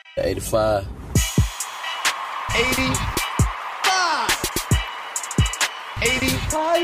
85. 85. 85.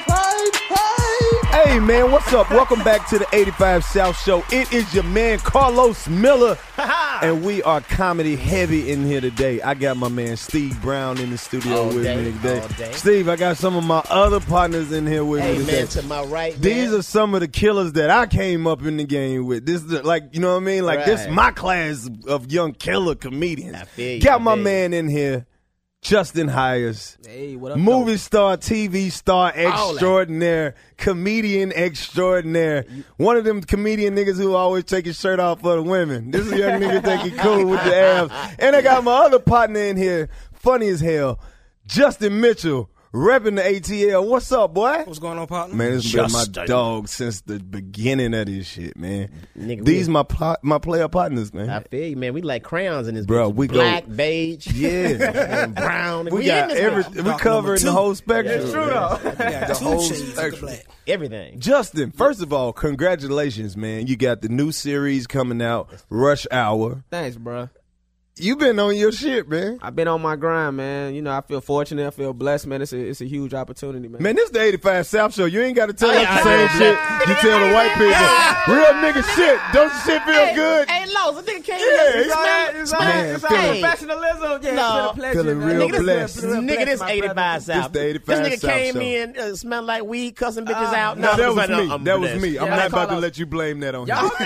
Hey, man, what's up? Welcome back to the 85 South Show. It is your man, Carlos Miller, and we are comedy heavy in here today. I got my man, Steve Brown, in the studio with me today. Steve, I got some of my other partners in here with me today. Hey, man, to my right, man. These are some of the killers that I came up in the game with. This is like, you know what I mean? Like, this is my class of young killer comedians. I feel you. Got my man in here, Justin Hires. Hey, what up, movie star, TV star extraordinaire, comedian extraordinaire. One of them comedian niggas who always take his shirt off for the women. This is a young nigga think he cool with the abs. And I got my other partner in here, funny as hell, Justin Mitchell, repping the ATL. What's up, boy? What's going on, partner? Man, this has been my dog since the beginning of this shit, man. Nigga, These my player partners, man. I feel you, man. We like crayons in this Bro, bitch. we Black, go, beige, yeah, and brown. we got everything. We covering the whole spectrum. It's true, though. The whole spectrum. Everything. Justin, first of all, congratulations, man. You got the new series coming out, Rush Hour. Thanks, bro. You been on your shit, man. I've been on my grind, man. You know, I feel fortunate. I feel blessed, man. It's a huge opportunity, man. Man, this is the 85 South Show. You ain't got to tell us the same shit you tell the white people. Real nigga shit. Don't your shit feel good? Hey, Lowe's, the nigga came Yeah, It's all professionalism. Yeah, No. it's been a pleasure, Feeling man. real Nigga, blessed. Nigga, this my 85 brother. South. This the 85 This nigga South came show. in, smelling like weed, cussing bitches out. No, that was like, me. I'm That was blessed. me. I'm Yeah, not about to Carlos. let you blame that on Y'all, him.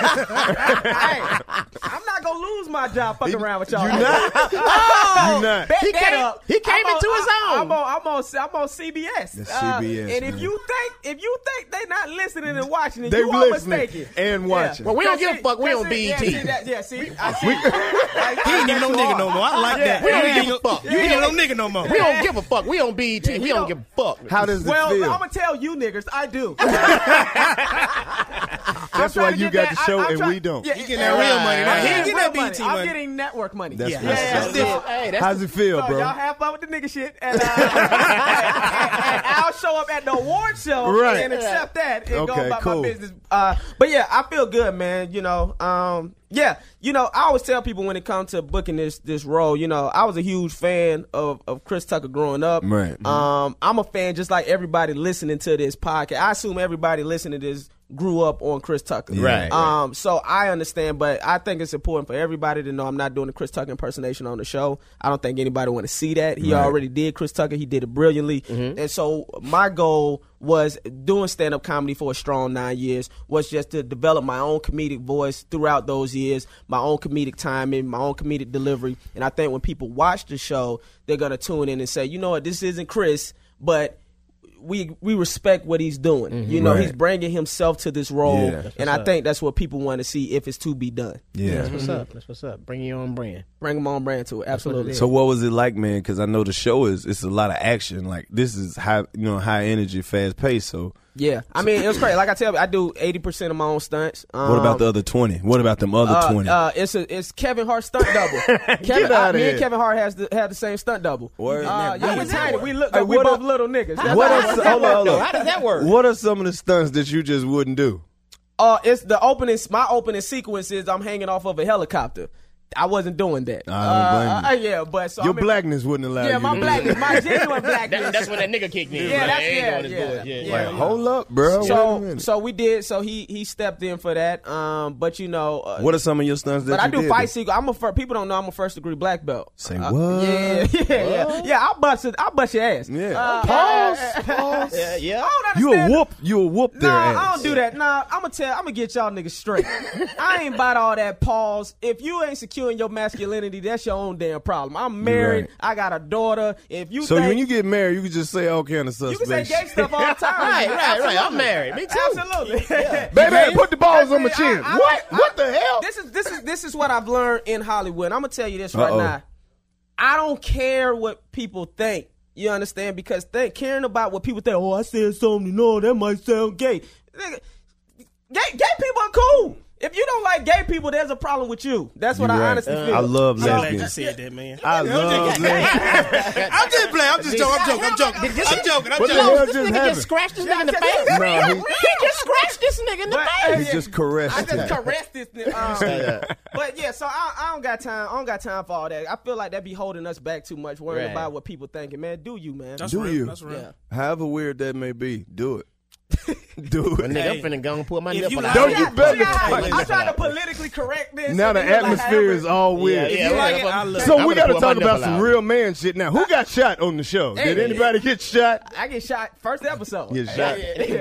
hey, I'm not gonna lose my job fucking around with y'all. You not? Oh, You not. bet He that came- up. he came into his own. I'm on CBS. That's CBS, and man. if you think they not listening and watching, They you are listening mistaken. and watching. Well, we don't give a fuck. We on Yeah, BET. see that? Yeah, see, I see. He ain't even no nigga no more. I like that. We don't You ain't give a fuck. You ain't even no nigga no more. We don't give a fuck. We on BET. We don't give a fuck. How does it Well, feel? I'm gonna tell you niggas, I do. That's why you got the show and we don't. Yeah, He getting that real money now. I'm He ain't getting getting that real BET money. money. I'm getting network money. That's Yeah, what's that's up. different. Hey, that's How's it feel, So bro? y'all have fun with the nigga shit, and I'll show up at the award show Right. and accept that and go Okay, about cool. my business. But yeah, I feel good, man. You know, yeah, you know, I always tell people when it comes to booking this role, you know, I was a huge fan of Chris Tucker growing up. Right. I'm a fan just like everybody listening to this podcast. I assume everybody listening to this grew up on Chris Tucker. Right. So I understand, but I think it's important for everybody to know I'm not doing the Chris Tucker impersonation on the show. I don't think anybody want to see that. He already did Chris Tucker. He did it brilliantly. And so my goal was doing stand-up comedy for a strong 9 years was just to develop my own comedic voice throughout those years, my own comedic timing, my own comedic delivery. And I think when people watch the show, they're going to tune in and say, you know what, this isn't Chris, but we respect what he's doing. You know, Right. he's bringing himself to this role, Yeah. and I think that's what people want to see if it's to be done. Yeah. That's what's up. That's what's up. Bring your own brand. Bring them on brand to it. Absolutely. So what was it like, man? Because I know the show it's a lot of action. Like this is high energy, fast pace. So Yeah, I mean, it was crazy. Like I tell you, I do 80% of my own stunts. what about the other 20? What about them other 20? It's Kevin Hart's stunt double. Get outta me here. and Kevin Hart have the same stunt double. Word. Yeah, we tiny. We look. Hey, we what both are- little niggas. That's What how- are hold on, hold on. How does that work? What are some of the stunts that you just wouldn't do? It's the opening. My opening sequence is I'm hanging off of a helicopter. I wasn't doing that. I don't blame Yeah, but so Your I mean, blackness wouldn't allow Yeah, you. my to blackness, do my genuine blackness. That's when that nigga kicked in. Yeah, Like, that's- I ain't yeah, doing this yeah. bullshit. Yeah. Like, hold up, bro. Wait a So minute. we did. So he stepped in for that. But you know, What are some of your stunts that but you I do did? fight sequence. People don't know I'm a first degree black belt. Say what? Yeah. I'll bust your ass. Yeah. Pause. Yeah, yeah. I don't You a understand. whoop their Nah, ass. I don't do that. Nah, I'm gonna get y'all niggas straight. I ain't about all that pause. If you ain't securing your masculinity, that's your own damn problem. I'm married. Right. I got a daughter. If you So think, when you get married, you can just say all kind of you can say suspect gay stuff all the time. Right. I'm Absolutely. married. Me too. Absolutely. Baby, put the balls on my I- chin. I- What the hell? This is what I've learned in Hollywood. I'm gonna tell you this right Uh-oh. now. I don't care what people think. You understand? Because caring about what people think. Oh, I said something. No, that might sound gay. Nigga, gay people are cool. If you don't like gay people, there's a problem with you. That's what You're I right. honestly feel. I love I'm glad you lesbians. said that, man. I love lesbians. I'm just playing. I'm just joking. I'm joking. Did you I'm see- joking. What the Look, hell this just nigga happened? just scratched this nigga in the face. No, He just scratched this nigga in the face. he just caressed I just it. caressed this. But yeah, so I don't got time. I don't got time for all that. I feel like that be holding us back too much, worrying Right. about what people thinking. Man, do you, man? That's Do real. you? That's real. Yeah. However weird that may be, do it. Do Well, it. nigga, I'm Hey, finna go and put my if nipple you out. Don't like- you better. I'm trying to politically correct this. Now the and it look like atmosphere is however- all weird. Yeah, you like yeah, it, I love So I'm we gonna got to put my talk about nipple some out. real man shit now. Who got shot on the show? Did Hey. anybody get shot? I get shot first episode. Get shot.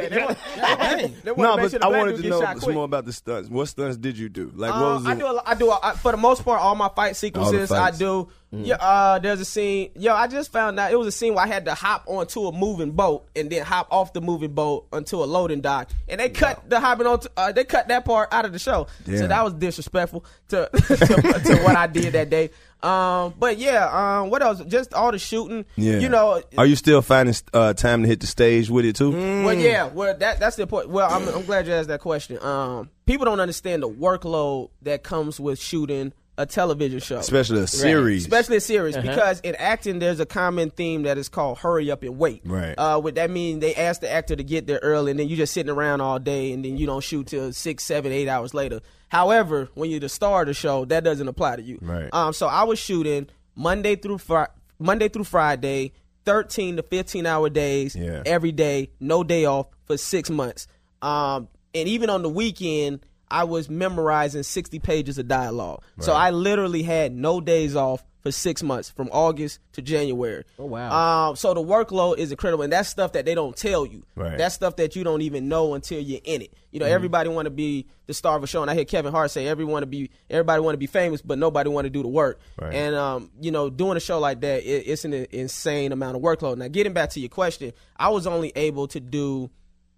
No, but I wanted to know some more about the stunts. What stunts did you do? Like, what was I do for the most part all my fight sequences. I fights. do. Yeah, there's a scene. Yo, I just found out it was a scene where I had to hop onto a moving boat and then hop off the moving boat onto a loading dock, and they cut the hopping on. They cut that part out of the show. So Damn. that was disrespectful to to what I did that day. But yeah, what else? Just all the shooting. Yeah. You know. Are you still finding time to hit the stage with it too? Well, yeah. Well, that's the point. Well, I'm glad you asked that question. People don't understand the workload that comes with shooting a television show, Especially a series. especially a series, because in acting there's a common theme that is called hurry up and wait. Right. What that means, they ask the actor to get there early, and then you just sitting around all day, and then you don't shoot till 6, 7, 8 hours later. However, when you're the star of the show, that doesn't apply to you. Right. So I was shooting Monday through Friday, 13 to 15 hour days, Yeah. every day, no day off for 6 months. And even on the weekend, I was memorizing 60 pages of dialogue. So I literally had no days off for 6 months, from August to January. Oh, wow. So the workload is incredible, and that's stuff that they don't tell you. Right. That's stuff that you don't even know until you're in it. You know, everybody want to be the star of a show, and I hear Kevin Hart say everybody want to be famous, but nobody want to do the work. Right. And you know, doing a show like that, it's an insane amount of workload. Now, getting back to your question, I was only able to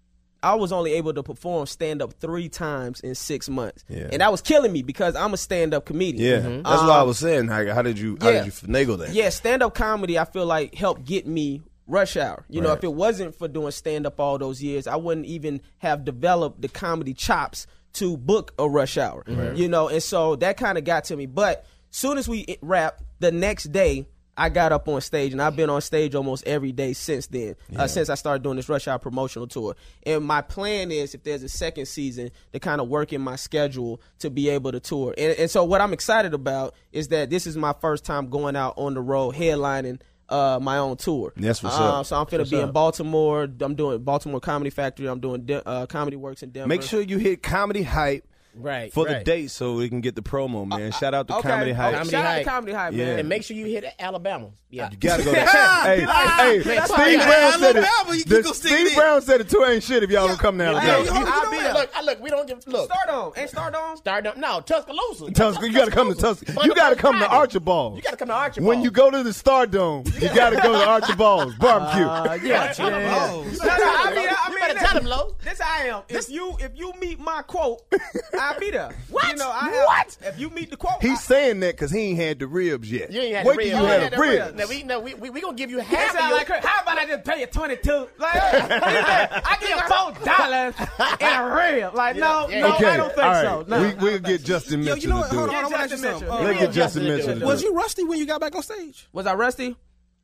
perform stand-up 3 times in 6 months. Yeah. And that was killing me because I'm a stand-up comedian. Yeah, that's why I was saying. How did you finagle that? Yeah, stand-up comedy, I feel like, helped get me Rush Hour. You know, Right. if it wasn't for doing stand-up all those years, I wouldn't even have developed the comedy chops to book a Rush Hour. You know, and so that kind of got to me. But soon as we wrapped, the next day, I got up on stage, and I've been on stage almost every day since then, since I started doing this Rush Hour promotional tour. And my plan is, if there's a second season, to kind of work in my schedule to be able to tour. And so what I'm excited about is that this is my first time going out on the road, headlining my own tour. That's what's up. So I'm finna be in Baltimore. I'm doing Baltimore Comedy Factory. I'm doing Comedy Works in Denver. Make sure you hit Comedy Hype Right. for the right. date so we can get the promo, man. Shout out to Okay, Comedy Hype. okay. Comedy Shout out to Hype. Comedy Hype, Yeah. man. And make sure you hit Alabama. Yeah. You gotta go there. hey, that's Steve why- Brown said Alabama, you it. can go stick it Steve in. Brown said the tour ain't shit if y'all don't come to Hey, Alabama. I'll be there. Look, we don't give. Look. Stardome. Ain't Stardome? Stardom. No, Tuscaloosa. Tuscaloosa, you gotta come to Tuscaloosa. You gotta come to Archibald's. You gotta come to Archibald. When you go to the Stardome, you gotta go to Archibald's barbecue. yeah. No, I mean, You better tell him, Lo. This how I am. If you meet my quote, I'll be there. What? You know, What? If you meet the quote, He's saying that because he ain't had the ribs yet. You ain't had Wait the till ribs. you You had ain't the had the ribs. Now we gonna give you That half of sound your. like how about I just pay you $22? Like, I give you $4 in a rib. Like, no, Okay, I don't think all right. so. No. We'll get Justin Yo, Mitchell you know to what? do Hold on, it. I want to ask you Justin something. Mitchell. Let's get Justin Mitchell to do Was it. you rusty when you got back on stage? Was I rusty?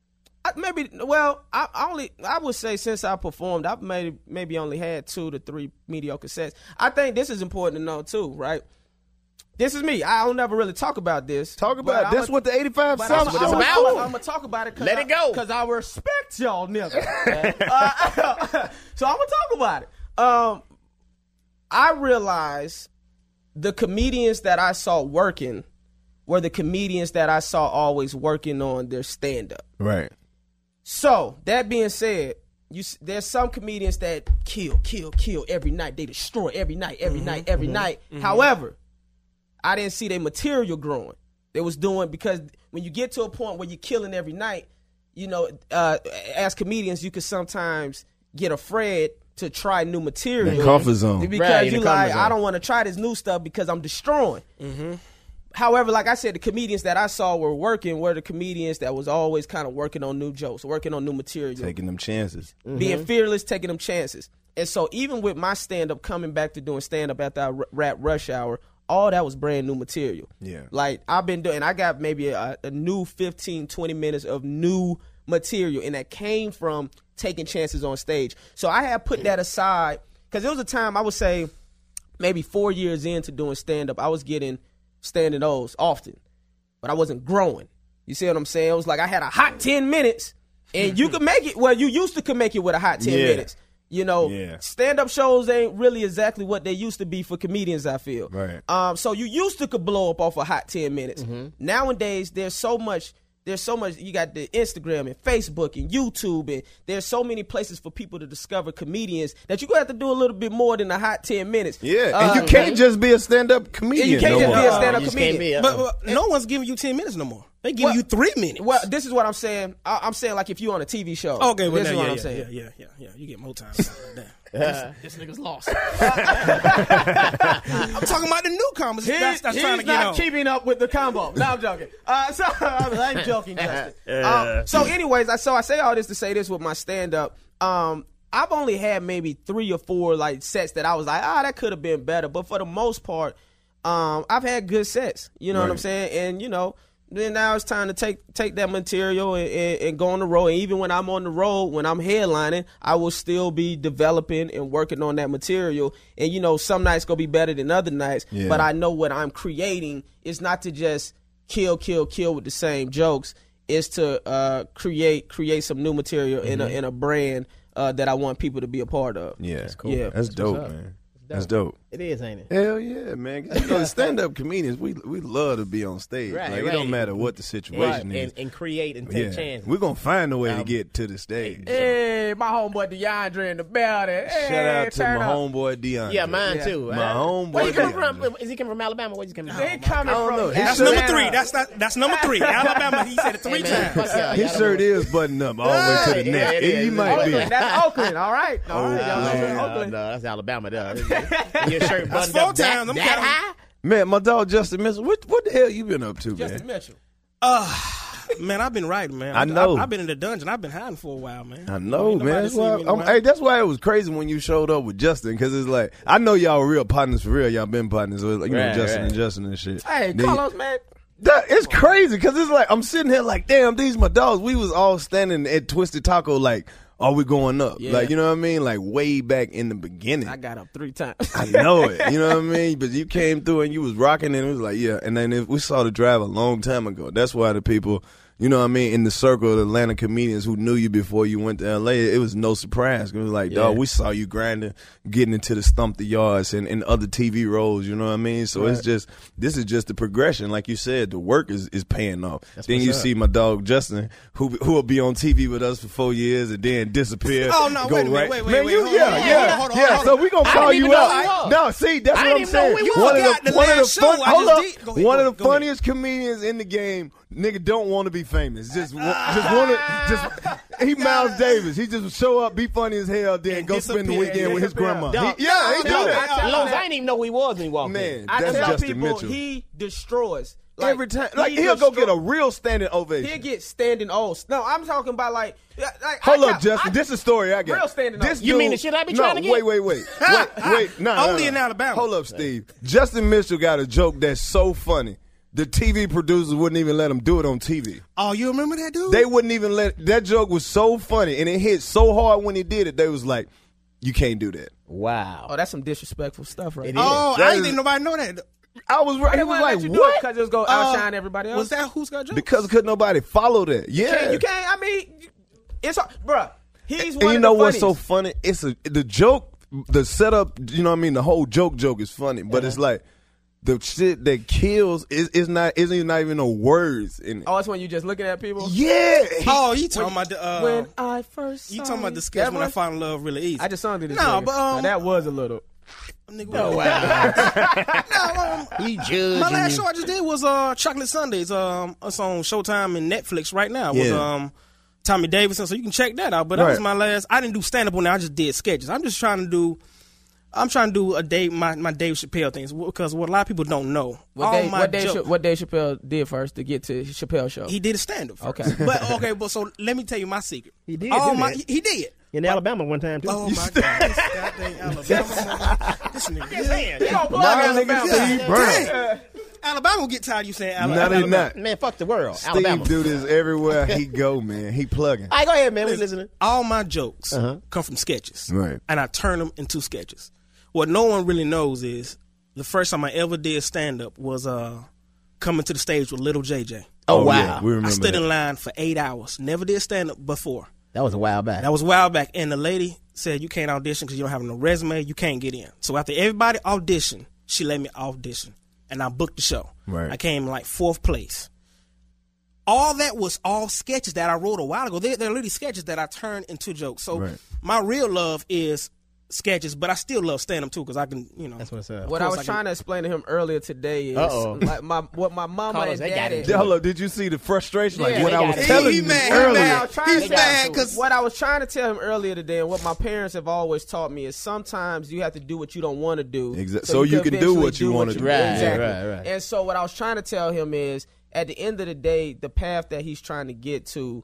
I would say since I performed, I've maybe only had 2 to 3 mediocre sets. I think this is important to know too, right? This is me. I don't never really talk about this. Talk about it. That's what the 85 But South what it's Show is about. for. I'm gonna talk about it. Let it go. Because I respect y'all niggas. So I'm gonna talk about it. I realized the comedians that I saw working were the comedians that I saw always working on their stand-up. Right. So that being said, there's some comedians that kill every night. They destroy every night. However, I didn't see their material growing. They was doing, because when you get to a point where you're killing every night, you know, as comedians, you could sometimes get afraid to try new material. The comfort zone. Because Right, you the like, comfort zone. I don't want to try this new stuff because I'm destroying. However, like I said, the comedians that I saw were the comedians that was always kind of working on new jokes, working on new material, Taking them chances. being fearless, taking them chances. And so even with my stand-up coming back to doing stand-up after I rap Rush Hour, all that was brand new material. Yeah. Like, I've been doing, I got maybe a new 15, 20 minutes of new material, and that came from taking chances on stage. So I had put that aside, because there was a time, I would say, maybe 4 years into doing stand-up, I was getting standing O's often, but I wasn't growing. You see what I'm saying? It was like I had a hot 10 minutes, and you could make it, well, you used to could make it with a hot 10 minutes. You know, stand-up shows ain't really exactly what they used to be for comedians, I feel. Right. So you used to could blow up off a hot 10 minutes. Nowadays, there's so much, you got the Instagram and Facebook and YouTube, and there's so many places for people to discover comedians that you're going to have to do a little bit more than a hot 10 minutes. Yeah, and you can't just be a stand-up comedian. You can't just be a stand-up comedian. But no one's giving you 10 minutes no more. They give you 3 minutes. Well, this is what I'm saying. I'm saying like if you're on a TV show. Okay, well, this is what I'm saying. saying. Yeah. You get more time. This nigga's lost. I'm talking about the newcomers. That's trying to get on. He's not keeping up with the combo. No, I'm joking. I'm joking, Justin. So anyways, I say all this to say this with my stand-up. I've only had maybe 3 or 4 like sets that I was like, that could have been better. But for the most part, I've had good sets. You know what I'm saying? And, you know, then now it's time to take that material and go on the road. And even when I'm on the road, when I'm headlining, I will still be developing and working on that material. And, you know, some nights going to be better than other nights. Yeah. But I know what I'm creating is not to just kill with the same jokes. It's to create some new material in a brand that I want people to be a part of. Yeah, that's cool. Yeah, that's dope, man. That's dope. It is, ain't it? Hell yeah, man. You know, stand-up comedians, we love to be on stage. Right, like, it don't matter what the situation is. And create and take chances. We're going to find a way to get to the stage. Hey, my homeboy DeAndre in the building. Hey, shout out to my homeboy DeAndre. Yeah, mine too. My homeboy Where he come DeAndre. from? Is he coming from Alabama? Where's he coming from? He coming from. That's number 3. That's number 3. Alabama. He said it 3 times. His shirt is buttoned up all the way to the neck. He might be. That's Oakland. All right. No, that's Alabama. Your shirt buttoned up that high? Man, my dog Justin Mitchell, what the hell you been up to, Justin Mitchell. Man, I've been writing, man. I know. I've been in the dungeon. I've been hiding for a while, man. I know, man. That's why it was crazy when you showed up with Justin, because it's like, I know y'all were real partners for real. Y'all been partners with, like, you know, Justin and Justin and shit. Hey, Carlos, man. It's crazy, because it's like, I'm sitting here like, damn, these my dogs. We was all standing at Twisted Taco like, are we going up? Yeah. Like, you know what I mean? Like, way back in the beginning. I got up 3 times. I know it. You know what I mean? But you came through and you was rocking, and it was like, yeah. And then we saw the drive a long time ago. That's why the people, you know what I mean, in the circle of Atlanta comedians who knew you before you went to L.A., it was no surprise. It was like, dog, we saw you grinding, getting into the Stump the Yards and other TV roles, you know what I mean? So it's just, this is just the progression. Like you said, the work is paying off. Then you see my dog Justin, who will be on TV with us for 4 years and then disappear. Oh, no, wait a minute, wait. Hold on. So we gonna call you out. No, see, that's what I'm saying. One of the funniest comedians in the game, nigga, don't want to be famous. He Miles Davis. He just show up, be funny as hell, then go spend the weekend with his grandma. He do that. Lowe's, I didn't even know who he was when he walked in. Man, I that's tell Justin people Mitchell. he destroys. Every time, like he'll go get a real standing ovation. He'll get standing O's. No, I'm talking about like hold up, Justin. This is a story I got. Real standing O's. You mean the shit I be trying to get? Wait. No, only in Alabama. Hold up, Steve. Justin Mitchell got a joke that's so funny. The TV producers wouldn't even let him do it on TV. Oh, you remember that dude? They wouldn't even let. That joke was so funny, and it hit so hard when he did it. They was like, "You can't do that." Wow. Oh, that's some disrespectful stuff, right? Oh, I didn't think nobody know that. I was right. He was like, "What?" Because it was going to outshine everybody else. Was that Who's Got Jokes? Because couldn't nobody follow that. Yeah, You can't. I mean, it's bruh. He's one and you of know the what's so funniest. funny? It's the joke, the setup. You know what I mean? The whole joke is funny, but it's like the shit that kills isn't even no words in it. Oh, it's when you just looking at people. Yeah. Oh, you talking about the When I first saw you talking about the sketch that when I one? found love really easy? I just sung it. No, but now, that was a little. nigga, Oh, wow. my He judging last you. show I just did was Chocolate Sundays. It's on Showtime and Netflix right now. It was Tommy Davidson, so you can check that out. But that was my last. I didn't do stand up on there. I just did sketches. I'm trying to do a Dave my Dave Chappelle things because what a lot of people don't know. What Dave Chappelle did first to get to Chappelle show? He did a stand up. Okay, but so let me tell you my secret. He did. He did. In Alabama one time, too. Oh, my God. This goddamn Alabama. This nigga. You don't plug Alabama. Steve Brown. Alabama will get tired of you saying Alabama. No, they not. Man, fuck the world. Steve Alabama. do this everywhere he go, man. He plugging. All right, go ahead, man. We listening. All my jokes come from sketches. Right. And I turn them into sketches. What no one really knows is the first time I ever did stand-up was coming to the stage with Little JJ. Oh, wow. Yeah, we remember I stood that. in line for 8 hours. Never did stand-up before. That was a while back. That was a while back. And the lady said, you can't audition because you don't have no resume. You can't get in. So after everybody auditioned, she let me audition. And I booked the show. Right. I came like 4th place. All that was all sketches that I wrote a while ago. They're literally sketches that I turned into jokes. So my real love is sketches, but I still love stand-up too because I can, That's what's up. What I was trying to explain to him earlier today is like what my mama and daddy. Hello, did you see the frustration? Like Yeah, what they I was got it. telling He you mad. earlier. He's mad because What I was trying to tell him earlier today, and what my parents have always taught me, is sometimes you have to do what you don't want to do, So you can do what you want to do. Right, Exactly. right. And so what I was trying to tell him is, at the end of the day, the path that he's trying to get to,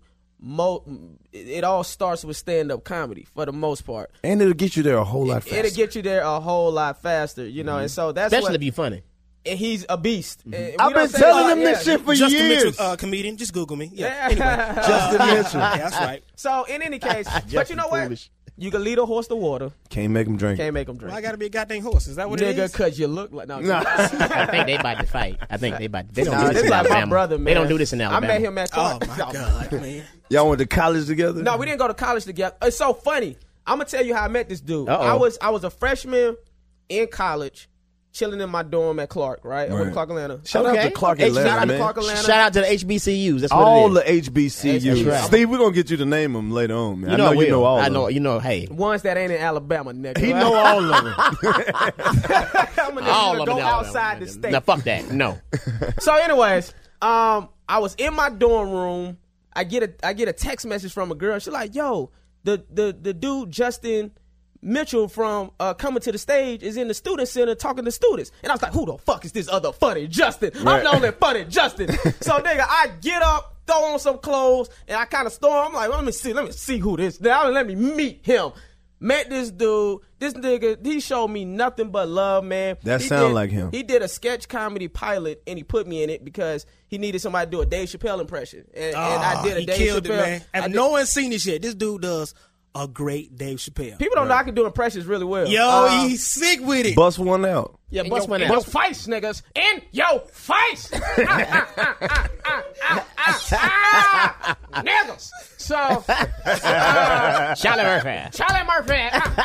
it all starts with stand-up comedy for the most part. And it'll get you there a whole lot faster. It'll get you there a whole lot faster, you know. And so that's Especially what. if you funny. And he's a beast. And I've we don't been say telling that- him this shit for Justin years. Mitchell, comedian. Just Google me. Yeah. Yeah. Anyway, Justin Mitchell. yeah, that's right. So in any case, but you know what? Foolish. You can lead a horse to water, Can't make him drink. can't make him drink. Well, I got to be a goddamn horse. Is that what it Nigga, is? cause you look like no. I think they about to fight. I think they about. They don't Nah, do this this in like Alabama. my brother, man. They don't do this in Alabama. I met him at Oh, Clark. my God, man. Y'all went to college together? No, we didn't go to college together. It's so funny. I'm gonna tell you how I met this dude. Uh-oh. I was a freshman in college, chilling in my dorm at Clark. Right, I went to Clark Atlanta. Shout out to Clark Hey, Atlanta, Shout out man. to Clark Atlanta. Shout out to the HBCUs. That's what All it the is. HBCUs. That's right. Steve, we're going to get you to name them later on, man. You know, I know you know all I of know. them. You know. Hey, Ones that ain't in Alabama, nigga. He know all of them. I'm gonna all need of you to them. go outside the state. Now fuck that. No. So, anyways, I was in my dorm room. I get a text message from a girl. She's like, "Yo, the dude Justin Mitchell from Coming to the Stage is in the student center talking to students." And I was like, "Who the fuck is this other funny Justin? I'm the only funny Justin." So, nigga, I get up, throw on some clothes, and I kind of storm. I'm like, let me see who this. Now let me meet him. Met this dude. This nigga, he showed me nothing but love, man. That He sound did- like him. He did a sketch comedy pilot, and he put me in it because he needed somebody to do a Dave Chappelle impression. And I did a he Dave killed Chappelle. it, man. I If did- no one's seen this yet, this dude does a great Dave Chappelle. People don't know I can do impressions really well. Yo, he's sick with it. Bust one out. Yeah, In bust your- one in out. your face, niggas. In your face. Niggas. So, Charlie Murphy. Charlie Murphy.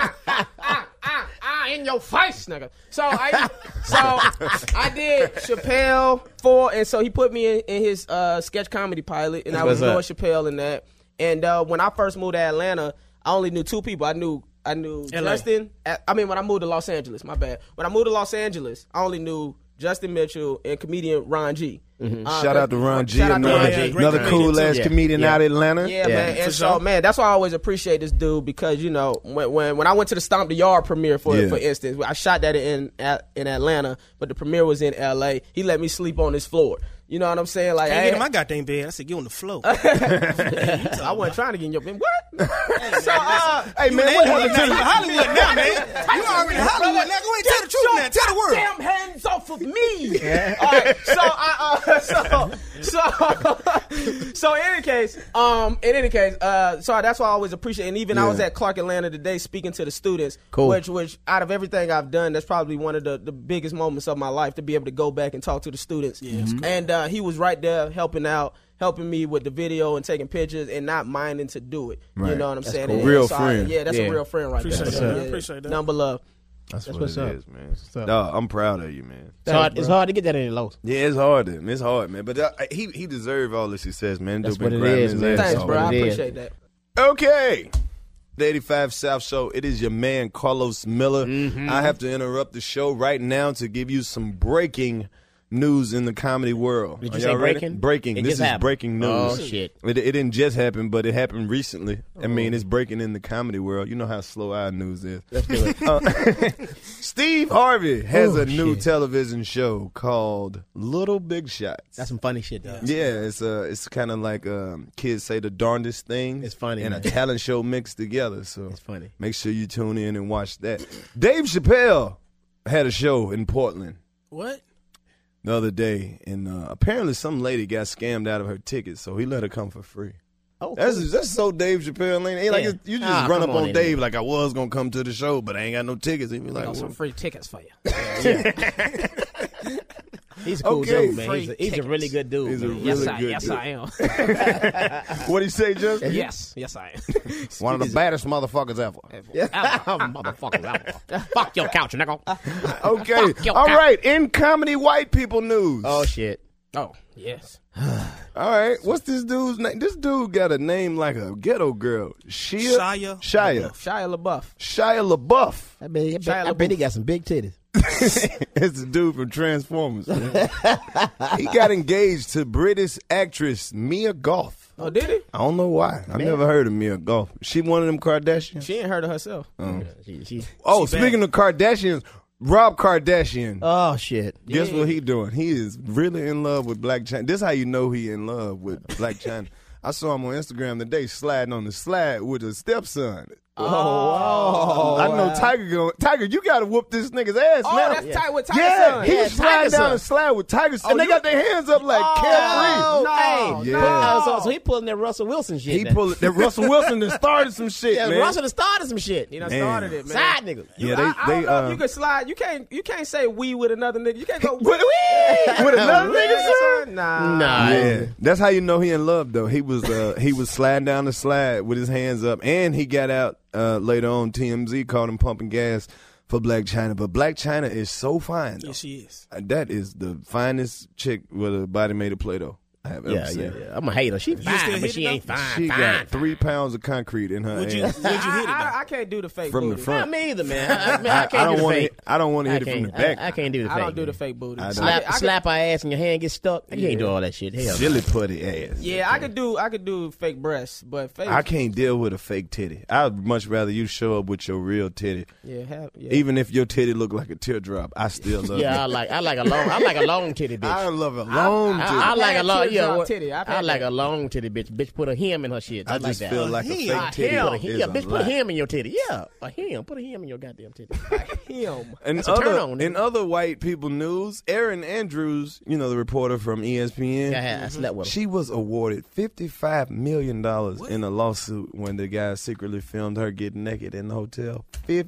In your face, nigga. So I did Chappelle for, and so he put me in his sketch comedy pilot, and I was doing What's up? Chappelle in that. And when I first moved to Atlanta, I only knew two people. I knew Justin. When I moved to Los Angeles, my bad. When I moved to Los Angeles, I only knew Justin Mitchell and comedian Ron G. Shout out to Ron G. Shout out to Ron G. Another cool ass Yeah. comedian Yeah. out of Atlanta. Yeah, man. And so, man, that's why I always appreciate this dude because, you know, when I went to the Stomp the Yard premiere, for instance, I shot that in Atlanta, but the premiere was in L.A. He let me sleep on his floor. You know what I'm saying? Like, Can't get in my goddamn bed. I said, get on the floor. I wasn't trying to get in your bed. What? So, Hey, man, what happened to You in the Hollywood now, man. You already Hollywood now. Go ahead and tell the truth now. Tell the world. Damn hands off of me. All right, so in any case, so that's why I always appreciate. And even I was at Clark Atlanta today speaking to the students. Cool. Which out of everything I've done, that's probably one of the biggest moments of my life to be able to go back and talk to the students. Yeah, and he was right there helping me with the video and taking pictures and not minding to do it. Right. You know what I'm saying? cool. And Real so friend. that's a real friend right Appreciate there. that. Appreciate that. Number love. That's what what's it up. is, man. up. Dog, I'm proud of you, man. It's hard to get that any low. Yeah, it's hard, man. It's hard, man. But he deserved all the success, man. That's Dude been what it grabbing is, his man. ass Thanks, off. bro. I it is. appreciate that. Okay. The 85 South Show. It is your man, Carlos Miller. I have to interrupt the show right now to give you some breaking news in the comedy world. Did you say breaking? Breaking. This is happened. Breaking news. Oh, shit. It didn't just happen, but it happened recently. I mean, it's breaking in the comedy world. You know how slow our news is. Let's do it. Steve Harvey has a new television show called Little Big Shots. That's some funny shit, though. Yeah, it's kind of like kids say the darndest thing. It's funny. And a talent show mixed together. So it's funny. Make sure you tune in and watch that. Dave Chappelle had a show in Portland. What? The other day, and apparently some lady got scammed out of her tickets, so he let her come for free. Oh, that's so Dave Chappelle. Ain't like you just run up on Dave like I was gonna come to the show, but I ain't got no tickets. He be like, some free tickets for you. He's a cool dude, man. He's a really good dude. He's a really good dude. Yes, I am. What'd he say, Justin? Yes, I am. One of the baddest motherfuckers ever. Motherfuckers ever. Fuck your couch, nigga. Okay. All right. In comedy white people news. Oh, shit. Oh, yes. All right. What's this dude's name? This dude got a name like a ghetto girl. Shia LaBeouf. I bet he got some big titties. It's the dude from Transformers. He got engaged to British actress Mia Goth. Oh, did he? I don't know why. I've never heard of Mia Goth. She one of them Kardashians? She ain't heard of herself. Speaking of Kardashians, Rob Kardashian. Oh, shit. Guess what he doing? He is really in love with Blac Chyna. This is how you know he in love with Blac Chyna. I saw him on Instagram today sliding on the slide with his stepson. Oh. I know Tiger, you got to whoop this nigga's ass, man. That's tight with Tiger's son. He was sliding down the slide with Tiger's son. And they got their hands up like carefree. So he pulling that Russell Wilson shit. He pulling that Russell Wilson that started some shit, man. Russell that started some shit. He done started it, man. Side niggas. Yeah, I don't know if you can slide. You can't say we with another nigga. You can't go with another nigga, son? Nah. Yeah. That's how you know he in love, though. He was sliding down the slide with his hands up, and he got out later on. TMZ called him pumping gas for Blac Chyna, but Blac Chyna is so fine. Yes, she is. That is the finest chick with a body made of Play-Doh I have ever seen. Yeah. I'm a hater. She fine, but she ain't fine. She got 3 pounds of concrete in her ass. Would you hit it, I can't do the fake from booty. the front. Not me either, man. I can't do the fake. I don't want to hit it from the back. I can't do the fake. I don't do the fake booty. Slap her ass and your hand gets stuck. I can't do all that shit. Hell, Chili putty ass. Yeah, I could do fake breasts, but fake. I can't deal with a fake titty. I'd much rather you show up with your real titty. Yeah. Even if your titty look like a teardrop, I still love it. Yeah, I like a long titty bitch. I love a long titty. I like a long titty. I like a long titty bitch. Bitch, put a hem in her shit. I just like feel that. like a fake titty. Bitch, put a hem in your titty. Yeah, a hem. Put a hem in your goddamn titty. Him. And in other white people news, Erin Andrews, the reporter from ESPN, I slept with her. She was awarded $55 million in a lawsuit when the guy secretly filmed her getting naked in the hotel.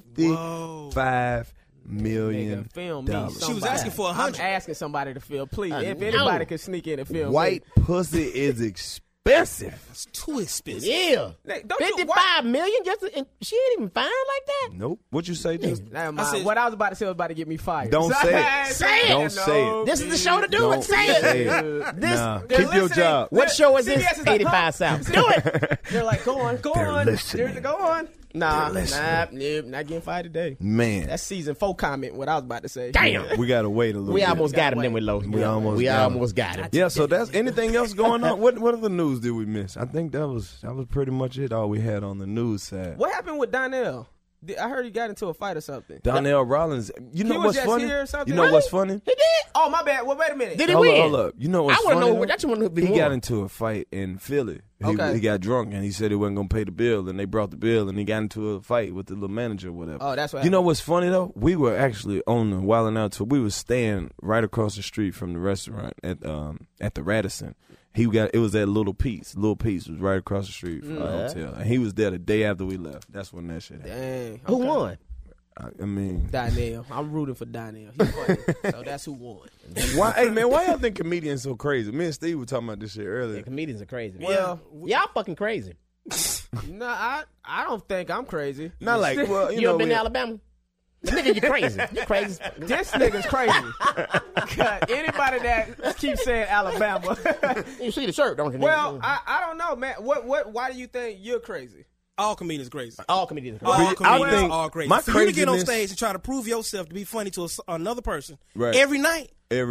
$55 million. Film me. She was asking for 100. I'm asking somebody to film, please. If anybody could sneak in and film. White pussy is expensive. It's too expensive. Yeah. $55 million? She ain't even fine like that? Nope. What you say, Justin? What I was about to say was about to get me fired. Don't say it. Say it. Don't say it. This is the show to do it. Say it. Keep your job. What show is this? 85 South. Do it. They're like, go on. Listening. Go on. Nah, not getting fired today. Man. That's season 4 comment, what I was about to say. Damn. We got to wait a little bit. We almost got him, then we lost. We almost got him. Yeah, so that's anything else going on? What other news did we miss? I think that was pretty much it, all we had on the news side. What happened with Donnell? I heard he got into a fight or something. Donnell Rollins. You know what's funny? You know what's funny? He did? Oh, my bad. Well, wait a minute. Did he win? Hold up. You know what's funny? I want to know. He got into a fight in Philly. He got drunk and he said he wasn't going to pay the bill, and they brought the bill, and he got into a fight with the little manager or whatever. Oh, that's what You know what's funny, though? We were actually on the Wildin' Out tour. We were staying right across the street from the restaurant at the Radisson. It was at Little Peace. Little Peace was right across the street from the hotel. And he was there the day after we left. That's when that shit happened. Dang. Who won? I mean, Donnell. I'm rooting for Donnell. He's funny. So that's who won. Why y'all think comedians so crazy? Me and Steve were talking about this shit earlier. Yeah, comedians are crazy. Well, y'all fucking crazy. No, I don't think I'm crazy. Not like, well, you ever been to Alabama? Nigga, you crazy. You crazy. This nigga's crazy. Anybody that keeps saying Alabama. You see the shirt, don't you? Well, I don't know, man. Why do you think you're crazy? All comedians crazy. All comedians crazy. All comedians are crazy. My for you to get on stage and try to prove yourself to be funny to another person every night. Every night.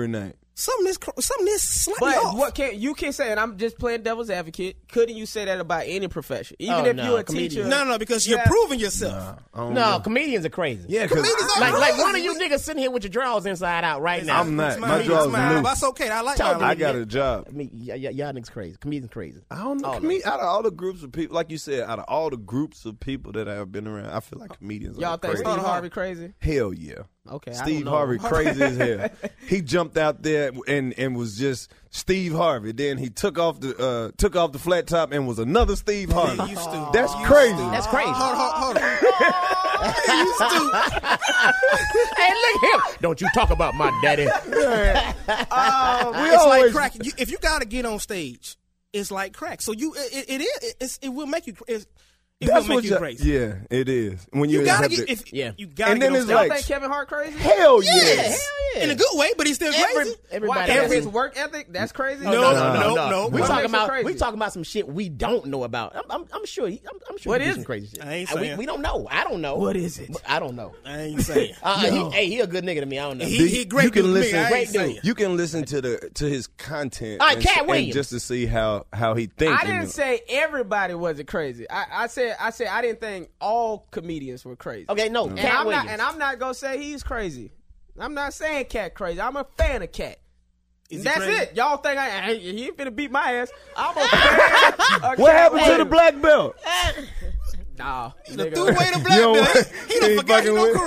something is slightly But off. what you can say, and I'm just playing devil's advocate. Couldn't you say that about any profession, even if you're a teacher? No, because you're proving yourself. No, comedians are crazy. Yeah, because like one of you niggas sitting here with your drawers inside out right now. I'm not. It's My drawers are loose. That's okay. I like my I got a job. I mean, y'all niggas crazy. Comedians crazy. I don't know. Out of all the groups of people, like you said, out of all the groups of people that I've been around, I feel like comedians Y'all are think crazy. Steve Harvey crazy? Hell yeah. Okay, Steve Harvey crazy as hell. He jumped out there and was just Steve Harvey. Then he took off the flat top and was another Steve Harvey. That's crazy. That's crazy. Hold on. Hey, look at him. Don't you talk about my daddy. It's like crack. If you gotta get on stage, it's like crack. So it will make you. It will make you crazy. Yeah, it is. When You gotta have get. to- You gotta And get then on it's stage. Y'all like- think Kevin Hart crazy? Hell Yes. yes. Yeah. In a good way, but he's still crazy. Everybody Why, has his it. work ethic? That's crazy. No. We What talking makes it about crazy? some shit we don't know about. I'm sure. I'm sure. What he do is some it? crazy shit. I ain't We saying. don't know. I don't know. What is it? But I don't know. I ain't saying. He a good nigga to me. I don't know. He great You can dude to me. listen. I ain't Great saying. dude. You can listen to his content. All right, and Cat and Williams. just to see how he thinks. I didn't say everybody wasn't crazy. I said I didn't think all comedians were crazy. Okay, no. And Cat Williams. I'm not gonna say he's crazy. I'm not saying Cat crazy. I'm a fan of Cat. Is he That's crazy? it. Y'all think he ain't finna beat my ass. I'm a fan of What Cat happened to the Williams. black belt? Nah, He nigga. threw away the You black know belt. what? He He done forgot he fucking know with-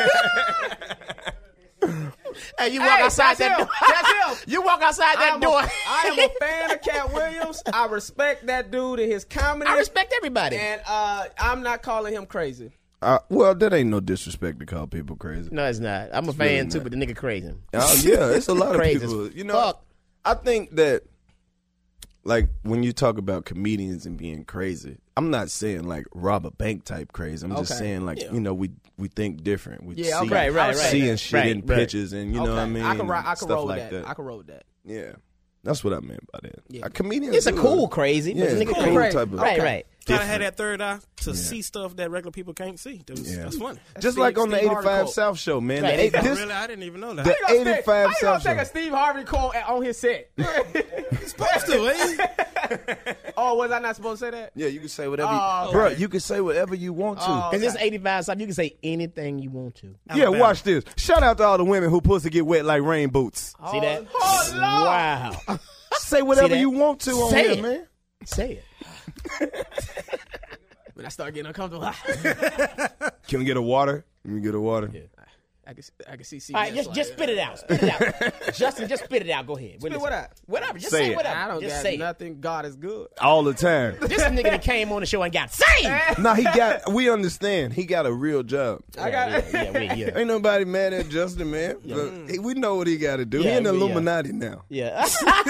karate. Hey, you walk outside that's that him. door. That's him. You walk outside that door. I am a fan of Cat Williams. I respect that dude and his comedy. I respect everybody. And I'm not calling him crazy. Well, that ain't no disrespect to call people crazy. No, it's not. I'm a really fan too, not. but the nigga crazy. Oh yeah, it's a lot of Crazy people. as You know, fuck. I think that like when you talk about comedians and being crazy, I'm not saying like rob a bank type crazy. I'm just Okay. saying like we think different. We Yeah, see, okay. Right. seeing shit Right, in right. pictures and you know what I mean. I can stuff roll like that. I can roll with that. Yeah, that's what I meant by that. Yeah. A comedian. It's a do cool it. crazy, but Yeah, the nigga cool crazy. type of Right, Okay. right. Kind of had that third eye to see stuff that regular people can't see. That's funny. Just Steve- like on the Steve Harvey 85 quote. South show, man. Right. The, this, Really, I didn't even know that. the How you gonna 85 how you gonna South take a show. Steve Harvey quote on his set? You're supposed to, eh? Oh, was I not supposed to say that? Yeah, you can say whatever. Oh, Bro, okay. you can say whatever you want to. Oh, Because it's 85 something. You can say anything you want to. Yeah, Alabama. watch this. Shout out to all the women who pussy get wet like rain boots. See that? Oh, Lord. Wow. Say whatever that? you want to on Say here, it. man. Say it. When I start getting uncomfortable, Can we get a water? Can we get a water? I can see. All right, just spit it out. Spit it out. Justin, just spit it out. Go ahead. Spit what out? Whatever. Just Say say it. whatever. I don't just got say it. nothing. God is good. All the time. This nigga that came on the show and got saved. No, we understand. He got a real job. I got. Yeah. Ain't nobody mad at Justin, man. Look, we know what he got to do. Yeah, he in the yeah. Illuminati now. Yeah.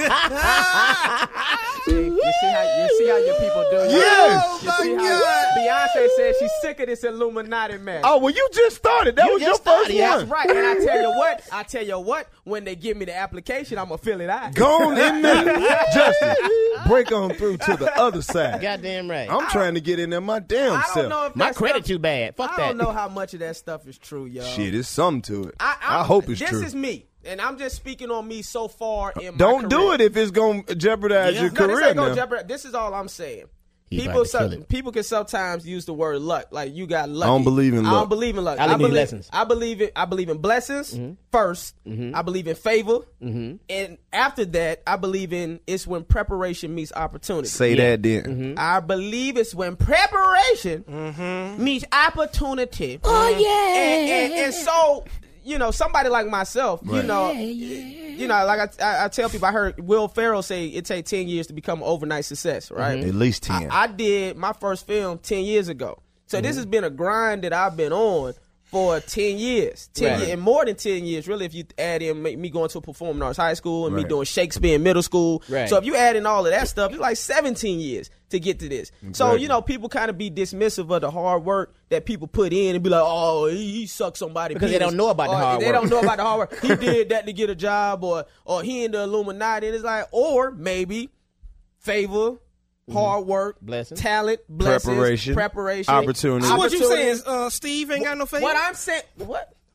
You see how your people do. Yes. You see how Beyonce said she's sick of this Illuminati mess. Oh, well, you just started. That was your just first started, yeah. one. That's right. And I tell you what, when they give me the application, I'm gonna fill it out. Go on in there. Justin, break on through to the other side. Goddamn right. I'm trying to get in there my damn I self. don't know if My that credit stuff, too bad. Fuck I that. don't know how much of that stuff is true, yo. Shit, it's something to it. I I hope it's this true. This is me, and I'm just speaking on me so far in my Don't do career. it if it's going to jeopardize your No, this career ain't gonna now. jeopardize. This is all I'm saying. He about to kill it. People can sometimes use the word luck, like you got lucky. I don't believe in I luck. don't believe in luck. I believe in blessings. I believe in blessings first. I believe in favor, and after that, I believe in it's when preparation meets opportunity. Say that then. I believe it's when preparation meets opportunity. Oh, yeah. And so, you know, somebody like myself, you know, like I tell people, I heard Will Ferrell say it takes 10 years to become an overnight success, right? At least 10. I did my first film 10 years ago. So this has been a grind that I've been on for 10 years. 10 Right. years, and more than 10 years, really, if you add in me going to a performing arts high school and me Right. doing Shakespeare in middle school. Right. So if you add in all of that stuff, it's like 17 years to get to this. So, Exactly. you know, people kind of be dismissive of the hard work that people put in and be like, oh, he sucked somebody. Because they penis. don't know about the Or hard They work. don't know about the hard work. He did that to get a job, or he in the Illuminati. And it's like, or maybe favor, hard work, Blessings. talent, blessings, Preparation. preparation, Opportunity. So what you opportunity. saying is Steve ain't got no faith? What I'm saying, what?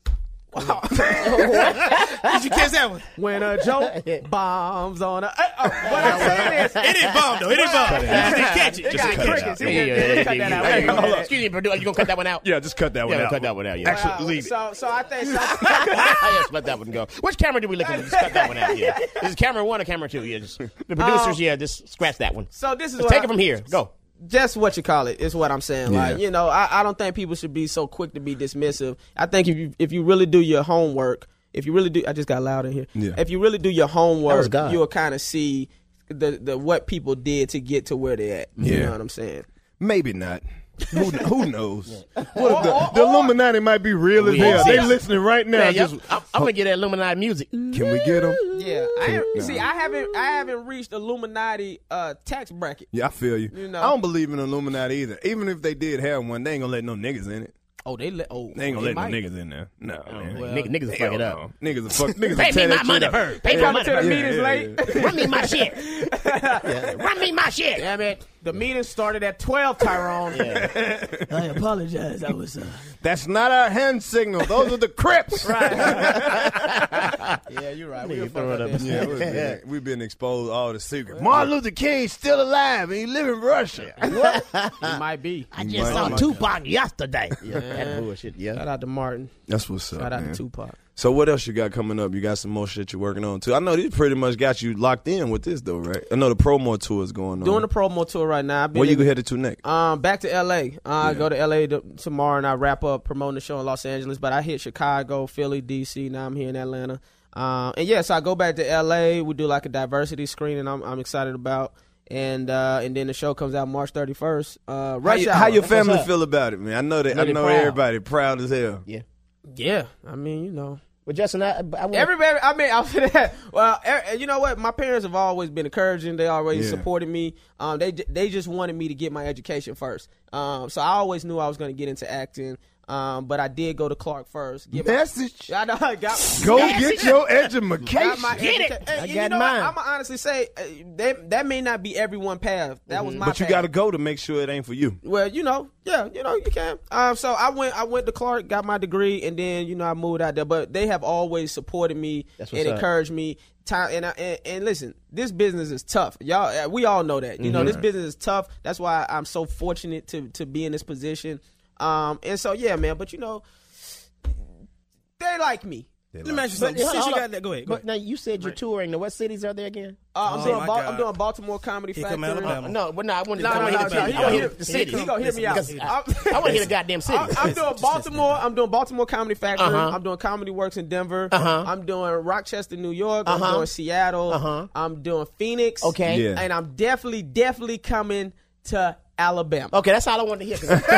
Did you catch that one? When a joke bombs on a. What I'm saying is, It didn't bomb though. It didn't bomb. You just didn't catch it. it got crickets. Yeah. Cut that out. Hey, hold on. Excuse me, producer. You gonna cut that one out? Yeah, just cut that one out. Cut that one out. Yeah. Actually, leave it. So I think. Yes, let that one go. Which camera do we look at? Just cut that one out. Yeah. This is camera 1 or camera 2? Yeah. Just, the producers. Just scratch that one. So this is Let's take it from here. Go. Just what you call it is what I'm saying. Yeah. Like, I don't think people should be so quick to be dismissive. I think if you really do your homework, I just got loud in here. Yeah. If you really do your homework, God. you'll kind of see the what people did to get to where they're at. You know what I'm saying? Maybe not. Who knows? What if the Illuminati might be real as hell. They listening right now. I'm gonna get that Illuminati music. Can we get them? Yeah. I haven't reached Illuminati tax bracket. Yeah, I feel you. I don't believe in Illuminati either. Even if they did have one, they ain't gonna let no niggas in it. They ain't gonna let no niggas in there. No, man. Well, niggas will fuck it up. No. Niggas will fuck. Niggas Pay will tear me my that money shit up. first. Pay me my Coming money to the first. meetings late. Run me my shit. Run me my shit. Damn it. The meeting started at 12, Tyrone. I apologize. I was... That's not our hand signal. Those are the Crips. Yeah, you're right. Nigga throw it up. Yeah, we've been exposed all the secrets. Martin Luther King's still alive and he live in Russia. It might be. I just saw Tupac yesterday. Yeah, that bullshit. Yeah. Shout out to Martin. That's what's up. Shout out man. to Tupac. So what else you got coming up? You got some more shit you're working on too. I know these pretty much got you locked in with this though, right? I know the promo tour is going on. Doing the promo tour right now. Where you headed to next? Back to L.A. I go to L.A. tomorrow and I wrap up promoting the show in Los Angeles. But I hit Chicago, Philly, D.C. Now I'm here in Atlanta. So I go back to L.A. We do like a diversity screening I'm excited about. And then the show comes out March 31st. How your family feel about it, man? I know everybody proud as hell. Yeah. Yeah. I mean, But Justin, everybody. I mean, after that, well, you know what? My parents have always been encouraging. They always supported me. They just wanted me to get my education first. So I always knew I was going to get into acting. But I did go to Clark first. Message. I know. Go get your education. Get it. I got mine. I'm going to honestly say that may not be everyone's path. That was my path. But you got to go to make sure it ain't for you. Well, you can. So I went to Clark, got my degree, and then, I moved out there. But they have always supported me and encouraged me. And listen, this business is tough. Y'all, we all know that. This business is tough. That's why I'm so fortunate to be in this position. And so, yeah, man, but they like me. Let me ask you something. Since you got that, go ahead. But now you said you're touring. What cities are there again? I'm doing Baltimore Comedy Factory. Alabama. I want to hear the city. He gonna hear me out. I want to hear the goddamn city. I'm doing Baltimore. I'm doing Baltimore Comedy Factory. I'm doing Comedy Works in Denver. I'm doing Rochester, New York. I'm doing Seattle. I'm doing Phoenix. Okay. Yeah. And I'm definitely coming to Alabama. Okay, that's all I wanted to hear.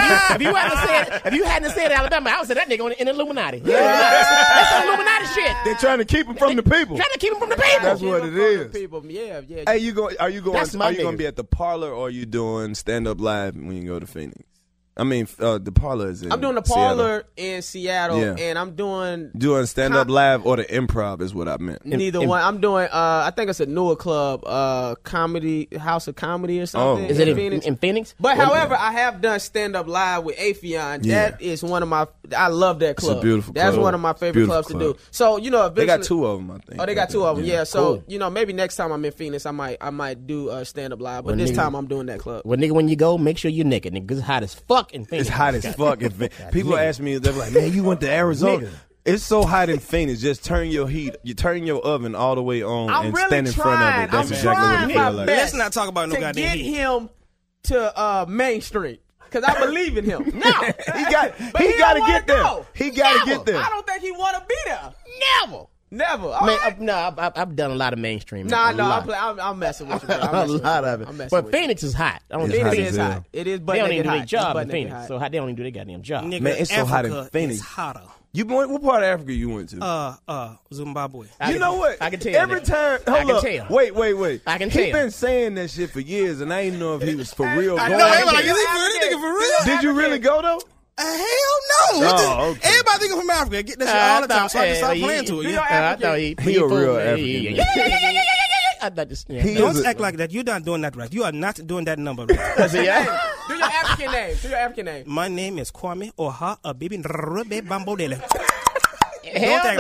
If you hadn't said Alabama, I would say that nigga in Illuminati. That's Illuminati shit. They're trying to keep him from the people. Trying to keep him from the people. That's what it is. People, yeah. Hey, are you going That's my to nigga. be at the Parlor or are you doing stand up live when you go to Phoenix? I mean, the Parlor is in I'm doing the Parlor in Seattle, and I'm doing stand up live or the Improv is what I meant. Neither one. I'm doing. I think it's a newer club, comedy House of Comedy or something. Is it in Phoenix? in Phoenix? But however, I have done stand up live with Afion. Yeah. That is one of my. I love that club. It's a beautiful That's club. one of my favorite clubs to do. So they got two of them, I think. Oh, they got two of them. Yeah. So Cool. maybe next time I'm in Phoenix, I might do stand up live. But this time I'm doing that club. Well, nigga, when you go, make sure you're naked, nigga, 'cause it's hot as fuck in Phoenix. It's hot as fuck. People ask me, they're like, "Man, you went to Arizona." It's so hot in Phoenix. Just turn your oven all the way on I'm and really stand in front of it. That's I'm exactly what trying it my feels like. best Let's not talk about no to goddamn get heat. him to Main Street. Because I believe in him. No, He got But to don't wanna get there. go. He got to Never. get there. I don't think he want to be there. never. Never. I mean, I've done a lot of mainstream. Nah, a no, lot. I'm messing with you. Bro. a lot of it. But Phoenix is hot. I don't It's think hot Phoenix as is hell. hot. It is, but they don't even do their hot. job It's in butt-naked Phoenix. hot. So how they don't even do their goddamn job. Nigga, Man, it's so hot in Africa Phoenix. is hotter. What part of Africa you went to? Zimbabwe. You know what? I can tell. Every time, hold can up. tell. Wait. I can He tell. been saying that shit for years, and I didn't know if he was for real. I going. know. Everybody like, is he for real? This nigga for real? Did you really go though? Hell no. Oh, okay. Everybody think I'm from Africa. I get that shit all the time, so I just stop playing to it. I thought he a real African. Yeah. I thought this. Yeah. He Don't is a- act like that. You're not doing that right. You are not doing that number right. Do your African name. Do your African name. My name is Kwame Oha Abibi Nrube Bambodele. Don't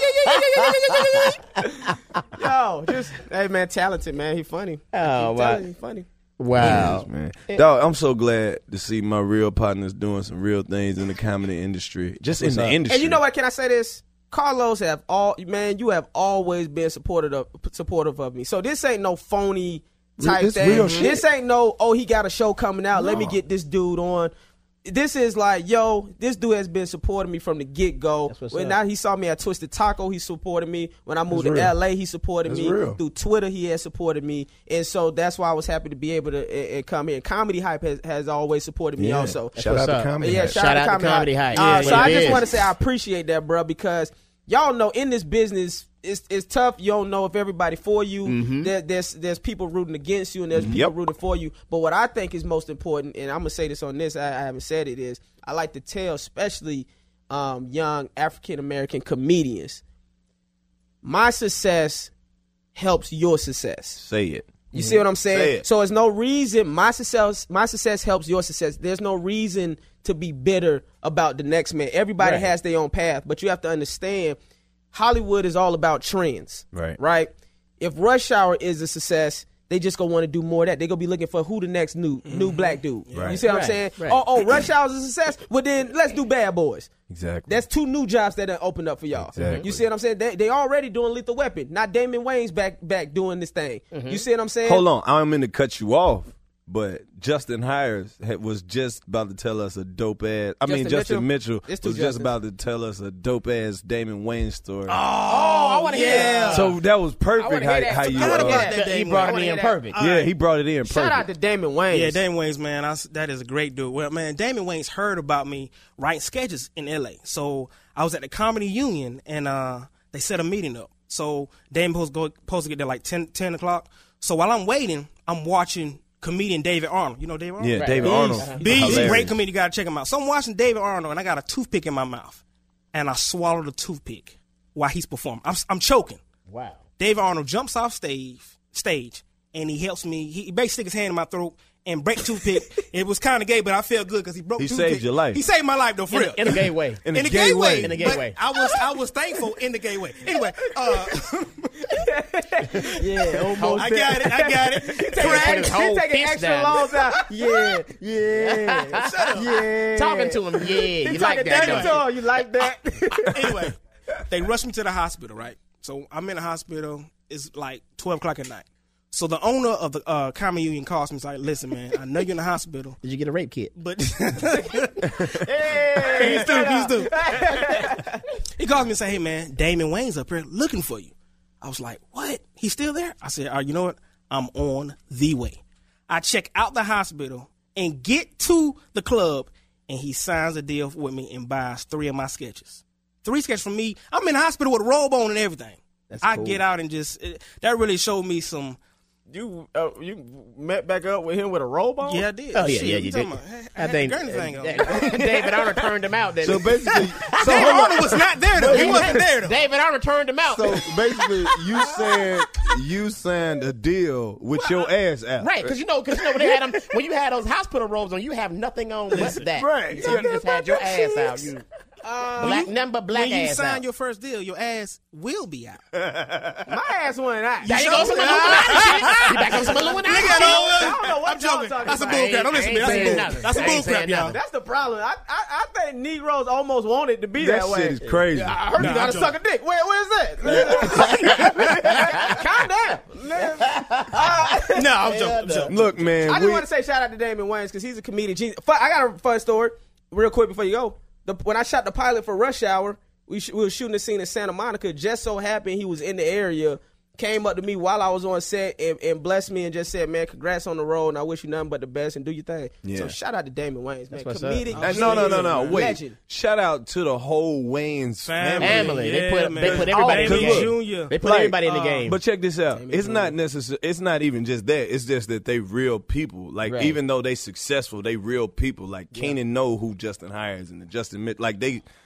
think Yo, just hey man, talented man. He funny. Oh, wow. He funny. Wow. Yes, man. Dog, I'm so glad to see my real partners doing some real things in the comedy industry. Just in the industry. And you know what? Can I say this? Carlos you have always been supportive of me. So this ain't no phony type This thing. real shit. This ain't no, he got a show coming out. Let me get this dude on. This is like, this dude has been supporting me from the get-go. When now he saw me at Twisted Taco, he supported me. When I moved to LA, he supported me. Real. Through Twitter, he has supported me. And so that's why I was happy to be able to come here. Comedy Hype has always supported me also. Shout out to Comedy Hype. Shout out to Comedy Hype. So I just want to say I appreciate that, bro, because y'all know in this business, it's tough. You don't know if everybody for you. Mm-hmm. There's people rooting against you, and there's people rooting for you. But what I think is most important, and I'm gonna say this on this, I haven't said it, is I like to tell, especially young African American comedians, my success helps your success. Say it. You see what I'm saying? Say it. So there's no reason my success helps your success. There's no reason to be bitter about the next man. Everybody has their own path, but you have to understand Hollywood is all about trends. Right? If Rush Hour is a success, they just gonna want to do more of that. They gonna be looking for who the next new black dude. Right. You see what I'm saying? Right. Oh, Rush Hour is a success. Well, then let's do Bad Boys. Exactly. That's 2 new jobs that have opened up for y'all. Exactly. You see what I'm saying? They already doing Lethal Weapon. Not Damon Wayans back doing this thing. You see what I'm saying? Hold on, I'm going to cut you off, but Justin Hires was just about to tell us a dope ass. Justin Mitchell was just about to tell us a dope ass Damon Wayans story. Oh, I want to hear that. So that was perfect. How you? He brought it in perfect. Yeah, he brought it in perfect. Shout out to Damon Wayans. Yeah, Damon Wayans, man, that is a great dude. Well, man, Damon Wayans heard about me writing sketches in L.A. So I was at the Comedy Union, and they set a meeting up. So Damon was supposed to get there like 10 o'clock. So while I'm waiting, I'm watching comedian David Arnold. You know David Arnold? Yeah, David Arnold. He's a great comedian. You got to check him out. So I'm watching David Arnold, and I got a toothpick in my mouth, and I swallowed the toothpick while he's performing. I'm choking. Wow. David Arnold jumps off stage, and he helps me. He basically sticks his hand in my throat and break the toothpick. It was kind of gay, but I felt good because he broke the toothpick. He saved your life. He saved my life, though, for real. In a gay way. In a gay way. In a gay way. I was thankful in the gay way. Anyway. Yeah, almost. I got it. He taking extra long time. Yeah. Shut up. Yeah. Talking to him, yeah. You like that, You like that? Anyway, they rushed me to the hospital, right? So I'm in the hospital. It's like 12 o'clock at night. So the owner of the Comedy Union calls me and is like, listen, man, I know you're in the hospital. Did you get a rape kit? But he's stupid. He calls me and say, hey, man, Damon Wayans up here looking for you. I was like, what? He's still there? I said, you know what? I'm on the way. I check out the hospital and get to the club, and he signs a deal with me and buys 3 of my sketches. 3 sketches from me. I'm in the hospital with a robe on and everything. I get out and that really showed me some. You met back up with him with a robe on? Yeah, I did. Oh, yeah, you did. I think David Arnold turned him out. So basically, David Arnold was not there, though. He wasn't there, though. David Arnold turned him out. So basically, you signed a deal with your ass out. Right, because you know when they had them, when you had those hospital robes on, you have nothing on but that. Right. So you just had your ass out. You black when you ass sign out. your first deal, your ass will be out. My ass went out. There you go, some Illuminati shit. You back on some Illuminati shit. I don't know what I'm joking. y'all talking That's a about. bullcrap. Don't listen to me. That's a bullcrap, y'all. That's the problem. I think Negroes almost want it to be that way. Shit is crazy. I heard you gotta suck a dick. Where's that? Calm down. No, I'm joking. Look, man. I just want to say shout out to Damon Wayans because he's a comedian. I got a fun story real quick before you go. When I shot the pilot for Rush Hour, we were shooting the scene in Santa Monica. Just so happened he was in the area, came up to me while I was on set and blessed me and just said, man, congrats on the role, and I wish you nothing but the best and do your thing. Yeah. So shout out to Damon Wayans, man. Comedic. No. Wait. Legend. Shout out to the whole Wayans family. They put everybody in the game. Jr. They put everybody in the game. But check this out. It's not necessary. It's not even just that. It's just that they real people. Like even though they successful, they real people. Like Keenan know who Justin Hires and Justin Mitchell. Like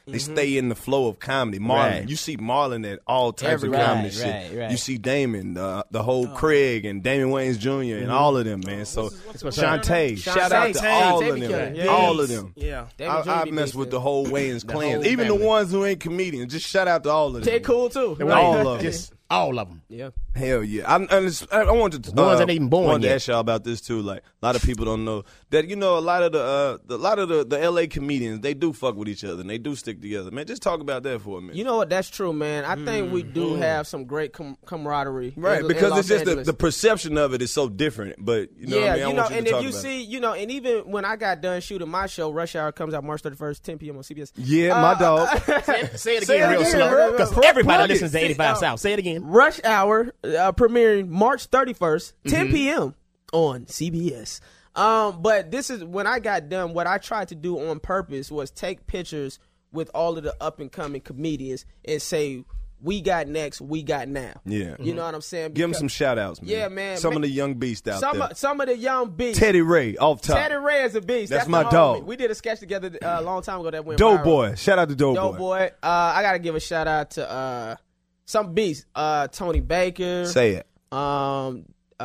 They stay in the flow of comedy. Marlon, you see Marlon at all types of comedy shit. Right. You see Damon, the whole Craig and Damon Wayans Jr. and all of them, man. So Shantae, shout out to all of them. Yeah. All of them. Yeah. I mess with the whole Wayans clan. Even the ones who ain't comedians. Just shout out to all of them. They cool too. All of them. Just all of them. Yeah. Hell yeah. I wanted to The ones that ain't even born wanted to yet. ask y'all about this too. Like a lot of people don't know that, you know, a lot of the LA comedians, they do fuck with each other and they do stick together. Man, just talk about that for a minute. You know what? That's true, man. I think we do have some great camaraderie. Right, because it's just the perception of it is so different. But you know, what I mean? I want you and to if talk you about see, you know, and even when I got done shooting my show, Rush Hour comes out March 31st, 10 p.m. on CBS. Yeah, my dog. Say it again real slow, because everybody listens to 85 South. Say it again. Rush Hour premiering March 31st, 10 p.m. on CBS. But this is when I got done. What I tried to do on purpose was take pictures with all of the up and coming comedians and say, we got next, we got now. Yeah. You know what I'm saying? Give them some shout outs, man. Yeah, man. Some of the young beasts out there. Some of the young beasts. Teddy Ray, off top. Teddy Ray is a beast. That's the my homie. dog. We did a sketch together a long time ago that went viral. Doughboy. Shout out to Doughboy. Doughboy. I got to give a shout out to some beasts. Tony Baker. Say it. My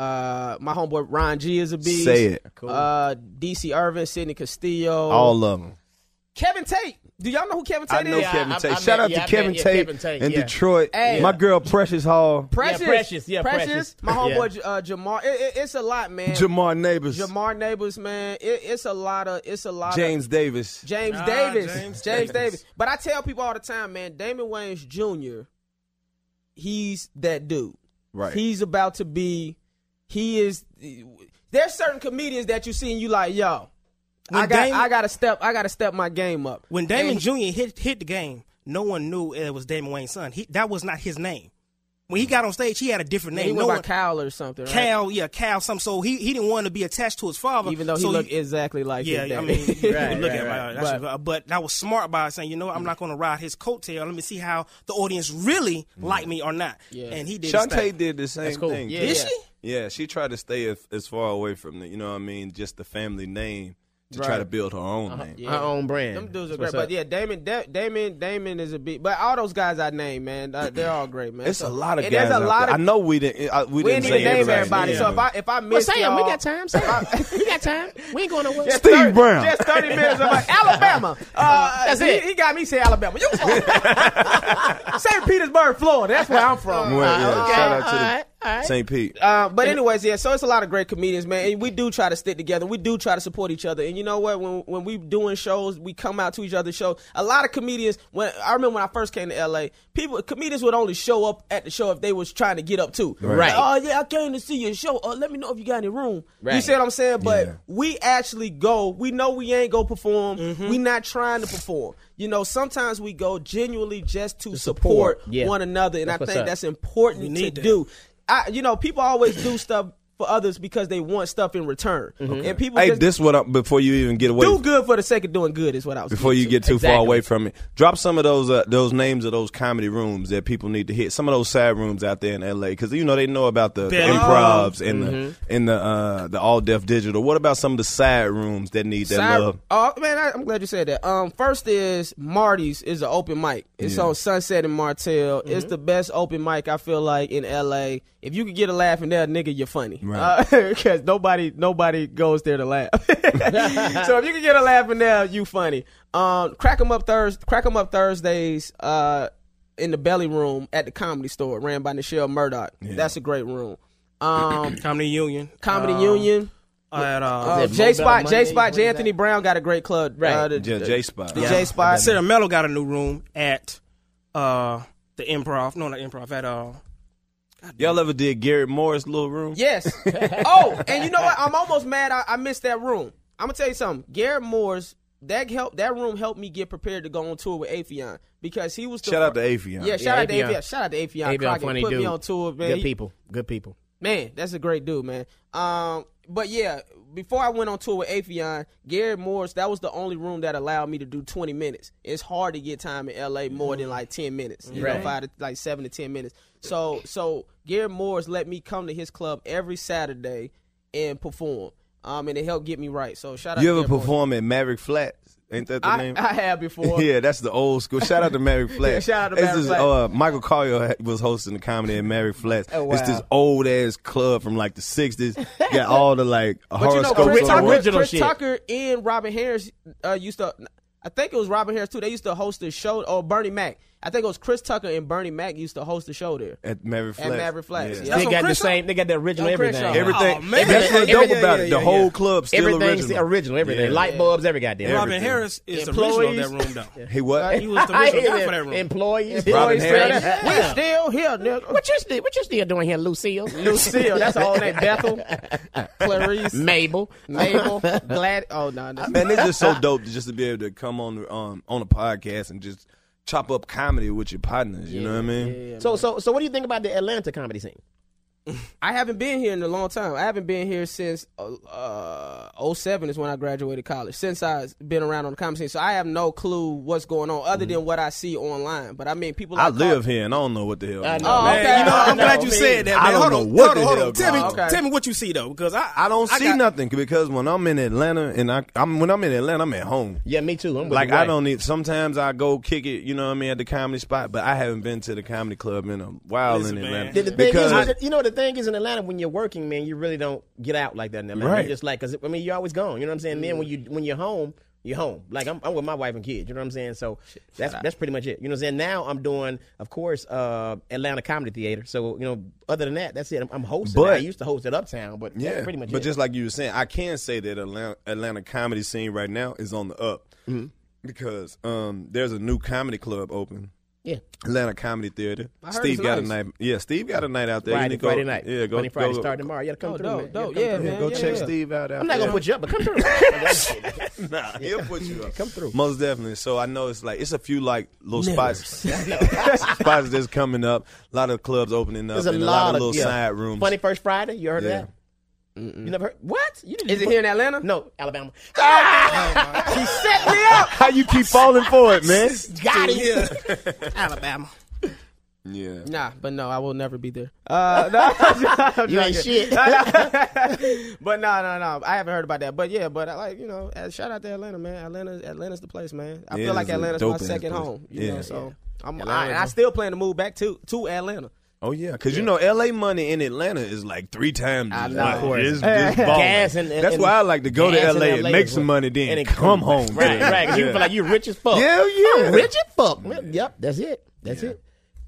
homeboy Ron G is a beast. Say it. Cool. DC Irvin, Sidney Castillo. All of them. Kevin Tate. Do y'all know who Kevin Tate I know is? Kevin Tate. I Shout out met- to yeah, I Kevin met- yeah, Tate Kevin Tate, in yeah. Detroit. Hey. My girl Precious Hall. Precious. Precious. Yeah, Precious. Precious. My homeboy Jamar. It's a lot, man. Jamar Neighbors. Jamar Neighbors, man. It's a lot of. James Davis. James Davis. But I tell people all the time, man, Damon Wayans Jr., he's that dude. Right. He's about to be, there's certain comedians that you see and you like, yo, I gotta step my game up. When Damon Jr. hit the game, no one knew it was Damon Wayans' son. That was not his name. When he got on stage, he had a different name. He went by Cal or something, right? Cal something. So he didn't want to be attached to his father. Even though he looked exactly like his dad. I mean, you Right, look right, at it. But that was smart by saying, you know, I'm not going to ride his coattail. Let me see how the audience really like me or not. Yeah. And he did. Shantae did the same cool. thing. Yeah. Did she? Yeah, she tried to stay as far away from the, you know what I mean, just the family name to try to build her own name. Yeah. Her own brand. Them dudes are That's great. what's But yeah, Damon is a big. But all those guys I named, man, they're all great, man. It's a lot of and guys. There's a lot of. I know we didn't. We didn't even say name everybody. Yeah. So if I Well, miss Sam, y'all, we got time. Sam. We got time. We ain't going nowhere. Just Steve 30 Brown. Just 30 minutes of Alabama. That's it. He got me saying Alabama. You from St. Petersburg, Florida. That's where I'm from. Well, yeah, Okay. shout out to All right. St. Pete. But anyways, yeah, so it's a lot of great comedians, man. And we do try to stick together. We do try to support each other. And you know what? When we doing shows, we come out to each other's shows. A lot of comedians, I remember when I first came to LA, comedians would only show up at the show if they was trying to get up too. Right. Oh yeah, I came to see your show. Let me know if you got any room. Right. You see what I'm saying? But Yeah. we actually go. We know we ain't go perform. We not trying to perform. You know, sometimes we go genuinely just to support Yeah. one another, and That's I what's think up. that's important We to need that. do. People always do stuff for others because they want stuff in return, and people Hey, just this what before you even get away. do good for the sake of doing good is what I was. Before you getting get too far Exactly. away from it, drop some of those names of those comedy rooms that people need to hit. Some of those side rooms out there in LA, because you know they know about the improvs and the all deaf digital. What about some of the side rooms that need that love? Oh man, I'm glad you said that. First is Marty's is an open mic. It's on Sunset and Martell. It's the best open mic I feel like in LA. If you could get a laugh in there, nigga, you're funny. Right. Because nobody goes there to laugh. So if you can get a laugh in there, you funny. Crack 'em up Thursdays in the Belly Room at the Comedy Store, ran by Nichelle Murdoch. That's a great room. Comedy Union. Comedy Union. At J Spot, Monday, J. Anthony Brown got a great club. Right. J Spot. The J Spot. Sarah Mello got a new room at the Improv. No, not Improv. At Y'all ever did Garrett Morris' little room? Yes. Oh, and you know what? I'm almost mad I missed that room. I'm gonna tell you something. Garrett Moore's that room helped me get prepared to go on tour with Afion because he was the Shout out to Afion. Yeah, shout out to Afion. Afion. Shout out to Afion. Afion, Crockett funny put dude. me on tour, man. Good people. Man, that's a great dude, man. But yeah, before I went on tour with Afion, Garrett Morris, that was the only room that allowed me to do 20 minutes. It's hard to get time in LA more than like 10 minutes. You know, 7 to 10 minutes. So Garrett Morris let me come to his club every Saturday and perform. and it helped get me right. So shout out. You to ever them boys. perform at Maverick Flats? Ain't that the name? I have before. Yeah, that's the old school. Shout out to Maverick Flats. Shout out to Maverick Flats. Michael Collier was hosting the comedy at Maverick Flats. Oh, wow. It's this old ass club from like the 60s. Got all the like But you know, horoscopes on it. Chris Tucker and Robin Harris used to. I think it was Robin Harris too. They used to host a show, or Bernie Mac. I think it was Chris Tucker and Bernie Mac used to host the show there At Maverick Flats. At Maverick Flats. Yeah. Yeah. They got the Crenshaw? same. They got the original On everything. Crenshaw. Everything. Oh, man. That's what's dope about it. The whole yeah. club still Everything's original. original. Everything. Yeah. Light bulbs. Every goddamn. Robin Everything. Harris is the Employees. original of that room, though. He what? He was the original guy for that room. Employees. Robin Harris. We still here, nigga. What you still doing here, Lucille? Lucille, that's her whole name. Bethel, Clarice, Mabel. Glad. Oh no, Man, it's just so dope just to be able to come on a podcast and just chop up comedy with your partners. You know what I mean? Yeah, So what do you think about the Atlanta comedy scene? I haven't been here in a long time. I haven't been here since 07 is when I graduated college. Since I've been around on the comedy scene, so I have no clue what's going on other than what I see online. But I mean, people. I Like live here and I don't know what the hell. I going know. on. Oh, Man, okay. you know, I'm I glad know. you said that. I Man. don't Hold know on, what hold the on. Tell me, hell going on. tell me what you see though, because I don't see nothing because when I'm in Atlanta and when I'm in Atlanta, I'm at home. Yeah, me too. I'm with Like you, I right. don't need. Sometimes I go kick it, you know what I mean, at the comedy spot. But I haven't been to the comedy club in a while Listen, in man. Atlanta The thing because is, you know, the thing is in Atlanta when you're working, man, you really don't get out like that in Atlanta. Right. You're just like, cause I mean, you're always gone. You know what I'm saying? Then when you're home, you're home. Like I'm with my wife and kids. You know what I'm saying? So that's pretty much it. You know what I'm saying? Now I'm doing, of course, Atlanta Comedy Theater. So you know, other than that, that's it. I'm hosting. But- I used to host at Uptown, but that's pretty much but it. just like you were saying, I can say that Atlanta comedy scene right now is on the up because there's a new comedy club open. yeah. Atlanta Comedy Theater. I heard Steve it's got a nice. night. Yeah, Steve got a night out there. You need to Friday night. Yeah, go. Funny Friday go, starting tomorrow. You gotta come Oh, through, dope, man. dope. You gotta Yeah, come through. man. Go check yeah. Steve out. I'm not gonna put you up, but come through. Nah, he'll put you up. Come through. Most definitely. So I know it's a few like little spots that's coming up. A lot of clubs opening up. There's a and lot of little side rooms. Funny First Friday. You heard Yeah. of that? You never heard? What? You didn't Is it here in Atlanta? No, Alabama. He set me up. How you keep falling for it, man? Got him. Alabama. Yeah. Nah, but no, I will never be there. No, You ain't shit. But no, I haven't heard about that. But yeah, but I like, you know, shout out to Atlanta, man. Atlanta's the place, man. I Yeah, feel like it's a Atlanta's my dope-ass second place. home. You Yeah. know, so Atlanta, I still plan to move back to Atlanta. Oh yeah, because you know LA money in Atlanta is like 3 times. I as know. much. Of course. It's balling. Gas and- That's and- why I like to go to gas in LA and LA make is some what- money, then and then come home. Right, Yeah. right. 'Cause you Yeah. feel like you rich as fuck. Hell yeah. I'm rich as fuck. Yep, that's it. That's it.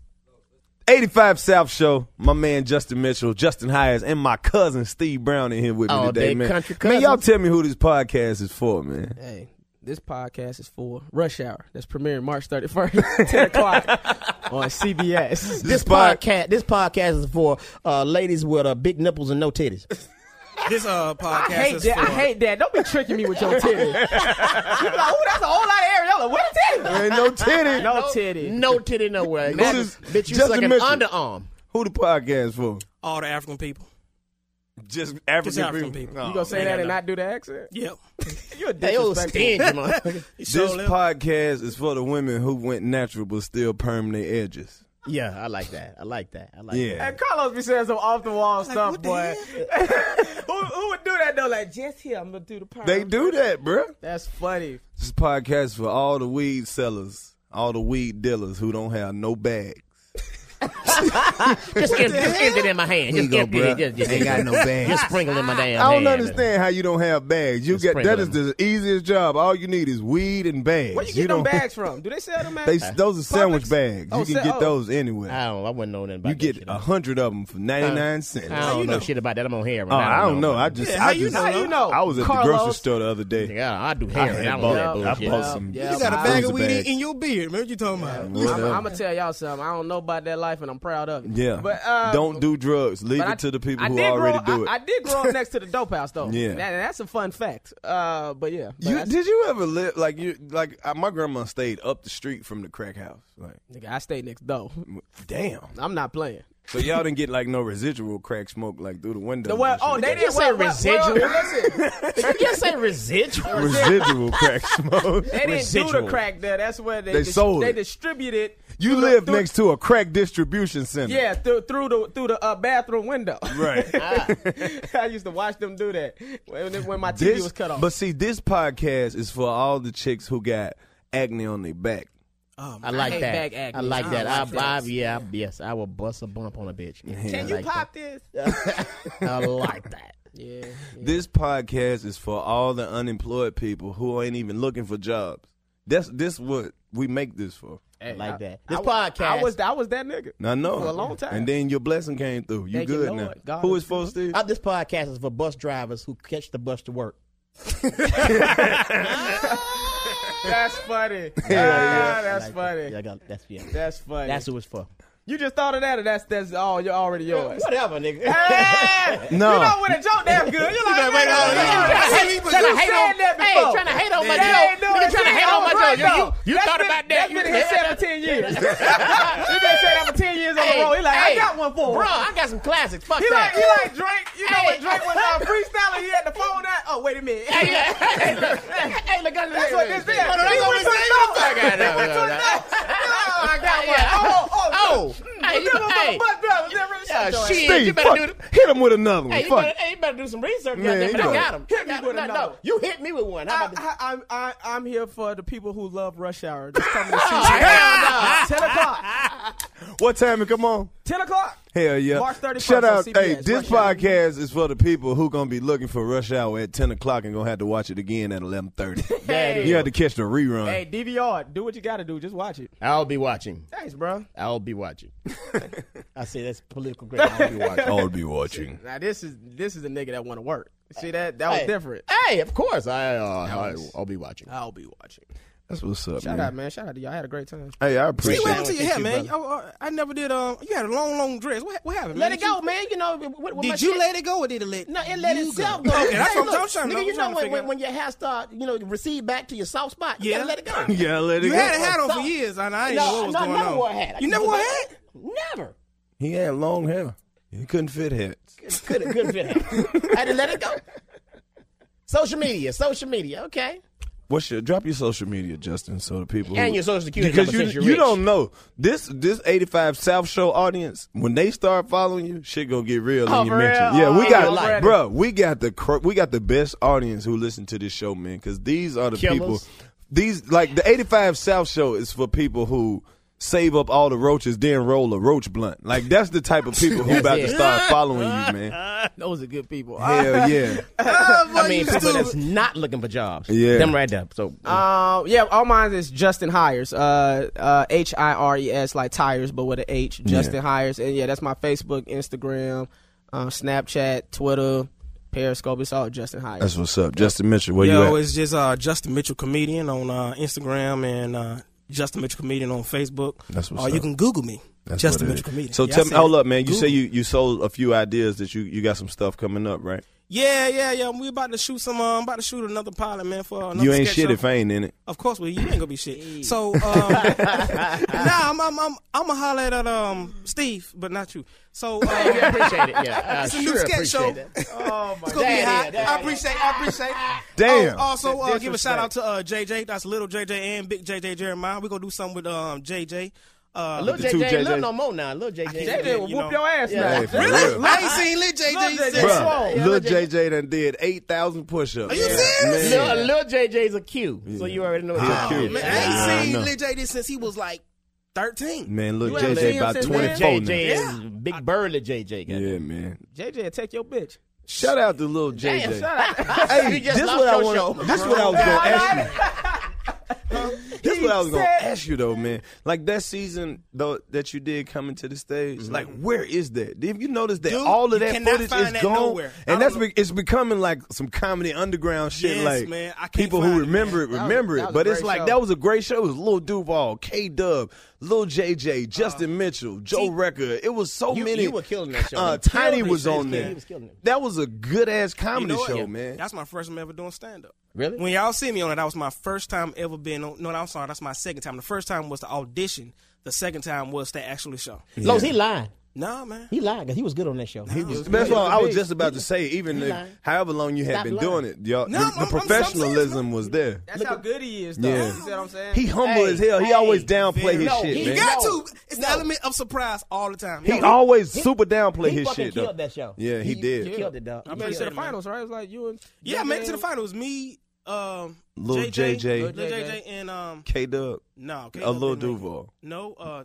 85 South Show, my man Justin Mitchell, Justin Hires, and my cousin Steve Brown in here with me Oh, today, they man. country Man, y'all cousins. tell me who this podcast is for, man. Hey, this podcast is for Rush Hour. That's premiering March 31st, 10 o'clock on CBS. This podcast is for ladies with big nipples and no titties. This podcast I hate is that. for I hate that. Don't be tricking me with your titty. You be like, oh, that's a whole lot of areola. What a titty? Ain't no titty. No titty. No titty nowhere. Who is Bitch, you Justin suck an Mitchell? underarm. Who the podcast for? all the African people. Just African, African people. Oh, You gonna say man. that and not do the accent? Yep. You're They old disrespectful. stingy, man. This podcast is for the women who went natural but still perm their edges. Yeah, I like that. I like that. Yeah. And Carlos be saying some off the wall stuff, what the boy. who would do that though? Like, just here, I'm gonna do the perm. They do that, bruh. That's funny. This podcast is for all the weed sellers, all the weed dealers who don't have no bags. Just empty it in my hand. Here Just you go, empty bruh. it. Just Ain't got no bags. Just sprinkle in my damn I don't hand. understand how you don't have bags. You Just get sprinkle that is them. the easiest job. All you need is weed and bags. Where you get them don't- bags from? Do they sell them? Those are sandwich Publix? bags. Oh, You can get those anywhere. I wouldn't know nothing about You that get shit. 100 of them for 99 cents. I don't know shit about that. I'm on heroin. Oh, I don't know. I just, Yeah, I how you just, know? How you know? I was at the Carlos? grocery store the other day. Yeah, I do I heroin. had I don't bought- know that I bullshit. bought some. Yeah, You got a I- bag Fruits of weed bags. in your beard, man. What you talking about? I'm Whatever. gonna tell y'all something. I don't know about that life, and I'm proud of it. Yeah. but Don't do drugs. Leave but it to the people I who did already grow, do it. I did grow up next to the dope house, though. Yeah. That's a fun fact. But yeah, but Did you ever live my grandma stayed up the street from the crack house? Like, nigga, I stayed next door. damn. I'm not playing. So y'all didn't get like no residual crack smoke like through the window. They didn't say residual. Listen, Did you just say residual? Residual crack smoke. they didn't do the crack there. That's where they sold they it. distributed. You live next to a crack distribution center. Yeah, through the bathroom window. Right. I used to watch them do that when my TV was cut off. But see, this podcast is for all the chicks who got acne on their back. I like hate that. back acne. I like that. Yes. I will bust a bump on a bitch. Can you pop this? I like that. Yeah. This podcast is for all the unemployed people who ain't even looking for jobs. This what we make this for. I like that. This podcast. I was that nigga. I know. For a long time. And then your blessing came through. You Thank you, good Lord. now. God Who is is for, Steve? This podcast is for bus drivers who catch the bus to work. That's funny. That's funny. That's funny. That's who it's for. You just thought of that, or that's all. You're already yours. Whatever, nigga. Hey, No. You know when a joke damn good. You're like, Trying to hate on my joke. Nigga trying to hate on my joke. You thought about that. That's been here 17 years. He been saying that for 10 years on the road. He like, I got one for him. Bro, I got some classics. Fuck He that. like Drake. You know when Drake was freestyling, he had the phone out. Oh, wait a minute. Hey, look, That's what this is. I got one. Shit, you better do hit him with another one. Hey, you better do some research. Man, Goddamn, I got him. Hit me with another. You hit me with one. How about this? I'm here for the people who love Rush Hour. Just coming to see you. Hell 10 o'clock. What time it come on? 10 o'clock. Hell yeah. March 31st Shout on out. CBS, Hey, this Rush Hour. podcast is for the people who going to be looking for Rush Hour at 10 o'clock and going to have to watch it again at 11:30. Hey. You have to catch the rerun. Hey, DVR. Do what you got to do. Just watch it. I'll be watching. Thanks, bro. I'll be watching. I say that's political great. I'll be watching. I'll be watching. Now, this is a nigga that want to work. See, that was different. Hey, of course. I'll be watching. I'll be watching. That's what's up, Shout man. out, man. Shout out to y'all. I had a great time. Hey, I See appreciate what it. happened to your hair, man? I never did. You had a long dress. What happened? Let man? it go, man. You know, with my Did you shit. let it go or did it let? No, it let you itself go? go. Okay, that's Hey, what I'm look, trying to nigga, you know figure out. when your hair start, recede back to your soft spot, you Yeah. gotta let it go. Yeah, let it You go. had a hat on for years, and I didn't know what was going never on. wore a hat. You never wore a hat? Never. He had long hair. He couldn't fit hats. Couldn't fit him. I had to let it go. Social media. Okay. Drop your social media, Justin, so the people And who, your social security because number since you're you rich. don't know this 85 South Show audience when they start following you, shit gonna get real. Oh, And you for mention, real? yeah, we Oh, got, already. bro, we got the best audience who listen to this show, man. Because these are the Killers. people. These like the 85 South Show is for people who save up all the roaches, then roll a roach blunt. Like that's the type of people who about to start following you, man. Those are good people. Hell yeah. I mean, people that's not looking for jobs. Yeah. Them right there. So, Yeah, all mine is Justin Hires. HIRES, like tires, but with an H. Justin Hires. And yeah, that's my Facebook, Instagram, Snapchat, Twitter, Periscope. It's all Justin Hires. That's what's up. Justin Mitchell, where you at? It's just Justin Mitchell Comedian on Instagram and Justin Mitchell Comedian on Facebook. That's what's Or you up. can Google me, That's Justin what it Mitchell is. Comedian. So Yeah, tell I me, said hold up, man. You Google. say you sold a few ideas that you got some stuff coming up, right? Yeah. We about to shoot another pilot, man, for another You ain't sketch shit show. if I ain't in it. Of course, well, you ain't gonna be shit. So, I'm gonna holler at Steve, but not you. So, yeah, appreciate it. Yeah, it's a new sketch show. It's gonna be hot. I appreciate it. Damn. Also, give a shout out to JJ. That's Little JJ and Big JJ Jeremiah. We're gonna do something with JJ. Little the two JJ, JJs. little no more now. Little JJ. JJ will you whoop know. your ass Yeah. now. Hey, for real. I ain't seen Lil JJ. Lil JJ. since- Bruh, Yeah, Lil Lil JJ done did 8,000 push-ups. Are you serious? Man. Little JJ's a Q, so you already know what He's time a it Q. is. Man, Yeah, I I ain't know. seen Lil JJ since he was like 13. Man, Lil You haven't seen JJ him about since 24 JJ now. is big burly JJ. goddamn. Yeah, man. JJ will take your bitch. Shout out to Lil JJ. Damn, Shout out. Hey, You just this lost what I your want. show. This what I was gonna ask you. This what I was gonna ask you though, man. Like that season though that you did coming to the stage, like where is that? Have you noticed that Dude, all of you that cannot footage find is that gone? nowhere. I And don't that's it's becoming like some comedy underground shit. Yes, like man. I can't people find who it, remember it man. remember That it. was But a it's great like show. that was a great show. It was Lil Duval, K Dub, Lil JJ, Justin Mitchell, Joe Recker. It was so many. You were killing that show. Tiny Killing was it. on He there. was killing it. That was a good ass comedy You know what? show, man. That's my first time ever doing stand up. Really? When y'all see me on it, that was my first time ever being on. No, I'm sorry, that's my second time. The first time was the audition. The second time was the actual show. Los, he lying. No, man. He lied because he was good on that show. That's what I was just about to say. Even however long you had Stop been lying. doing it, y'all, No, the professionalism was there. That's how good he is, though. Yeah. You see what I'm saying? He humble as hell. He always downplay his No, shit, he You man. got No. to. It's the element of surprise all the time. He always super downplay He his fucking shit, though. killed that show. Yeah, he did. He killed it, dog. You made it to the finals, right? It was like you and Yeah, I made it to the finals. Me, Lil JJ. Lil JJ, and K-Dub, no, a Lil Duval. No,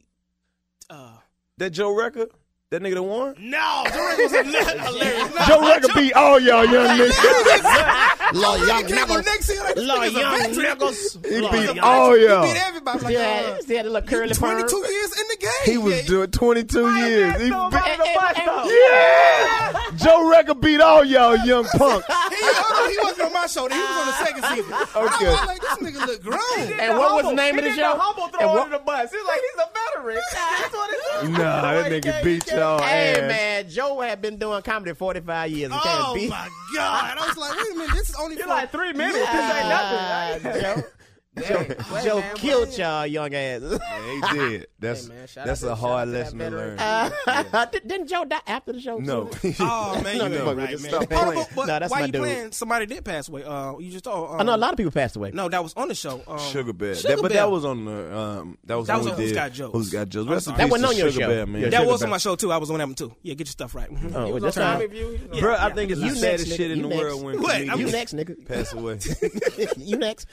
That Joe Record? That nigga that won? No, Joe Record was hilarious. No, Joe Record beat all y'all young niggas. Lord, young Came on niggas. next year, like, this Lord, nigga's a young veteran. niggas. He Lord, beat young- all He y'all. beat everybody. Like, He had a little curly perm. 22 years in the game. He was doing 22 years. He And- beat, and- yeah! Joe Record beat all y'all young punks. He wasn't on my show. He was on the second season. Okay. I was like, this nigga look grown. And what was the name of the show? Humble And throwing what- under the bus. He's like, he's a veteran. That's what it is. Nah, that nigga beat y'all Hey, ass. man, Joe had been doing comedy 45 years. And Oh, can't beat. my God. I was like, wait a minute. This is only You're for like 3 minutes. This ain't nothing. Joe, Wait, Joe man, killed wait. y'all young asses. Yeah, he did. That's Hey, man, shout that's out a to- hard shout out to lesson that to learn. veteran. Didn't Joe die after the show? No. too? Oh, man, No, you no, know, no, right, just man. stop Hold on, playing. but No, that's why my you dude. playing? Somebody did pass away. You just I know a lot of people passed away. No, that was on the show. Sugar Bear. Sugar But Bear. that was on the that was That when was we Who's did Got Jokes. Who's Got Jokes. I'm Rest in sorry. That peace wasn't to on your Sugar show. Bear, man. Yeah, That Sugar was Bear. on my show too. I was on that one too. Yeah, get your stuff right. Mhm. Oh, It was that's on all time. right. Yeah, Bro, yeah, I think it's You the next, saddest shit nigga. in the You world next. when What? comedians You next, nigga. pass away. You next.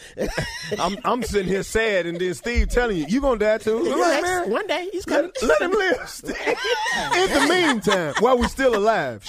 I'm sitting here sad, and then Steve telling you gonna die too. You I'm like, next. man, One day he's coming. let him live. In the meantime, while we still alive,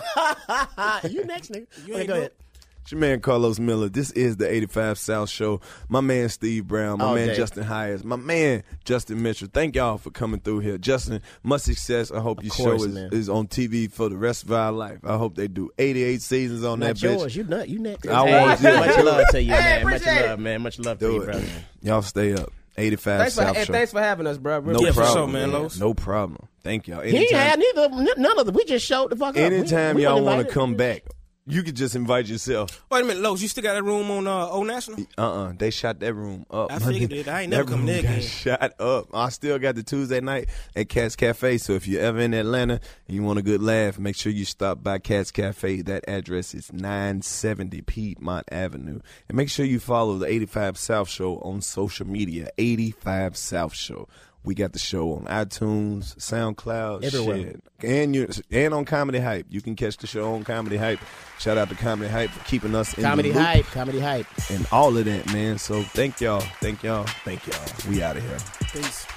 shit. You next, nigga. Okay, ain't go ahead. It's your man Carlos Miller. This is the 85 South Show. My man Steve Brown. My All man day. Justin Hires. My man Justin Mitchell. Thank y'all for coming through here. Justin, much success. I hope your course, show man. is on TV for the rest of our life. I hope they do 88 seasons on Not that bitch. yours. You next. I Hey, want you. Much love to you, man. Much appreciate it. love, man. Much love to Do you, it. brother. Y'all stay up. 85 Thanks South Show. thanks for having us, bro. No Yeah, for problem, sure, man, Los. No problem. Thank y'all. He ain't had none of them. We just showed the fuck up. Anytime We y'all wasn't want to invited. come back, you could just invite yourself. Wait a minute, Los. You still got that room on Old National? They shot that room up. I figured it. I ain't never that coming room there got again. shot up. I still got the Tuesday night at Cat's Cafe. So if you're ever in Atlanta and you want a good laugh, make sure you stop by Cat's Cafe. That address is 970 Piedmont Avenue. And make sure you follow the 85 South Show on social media. 85 South Show. We got the show on iTunes, SoundCloud, Everywhere. shit. And on Comedy Hype. You can catch the show on Comedy Hype. Shout out to Comedy Hype for keeping us in Comedy the loop hype. Comedy hype. and all of that, man. So thank y'all. Thank y'all. Thank y'all. We out of here. Peace.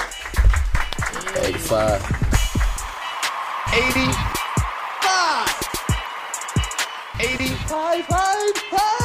85. 85. 85.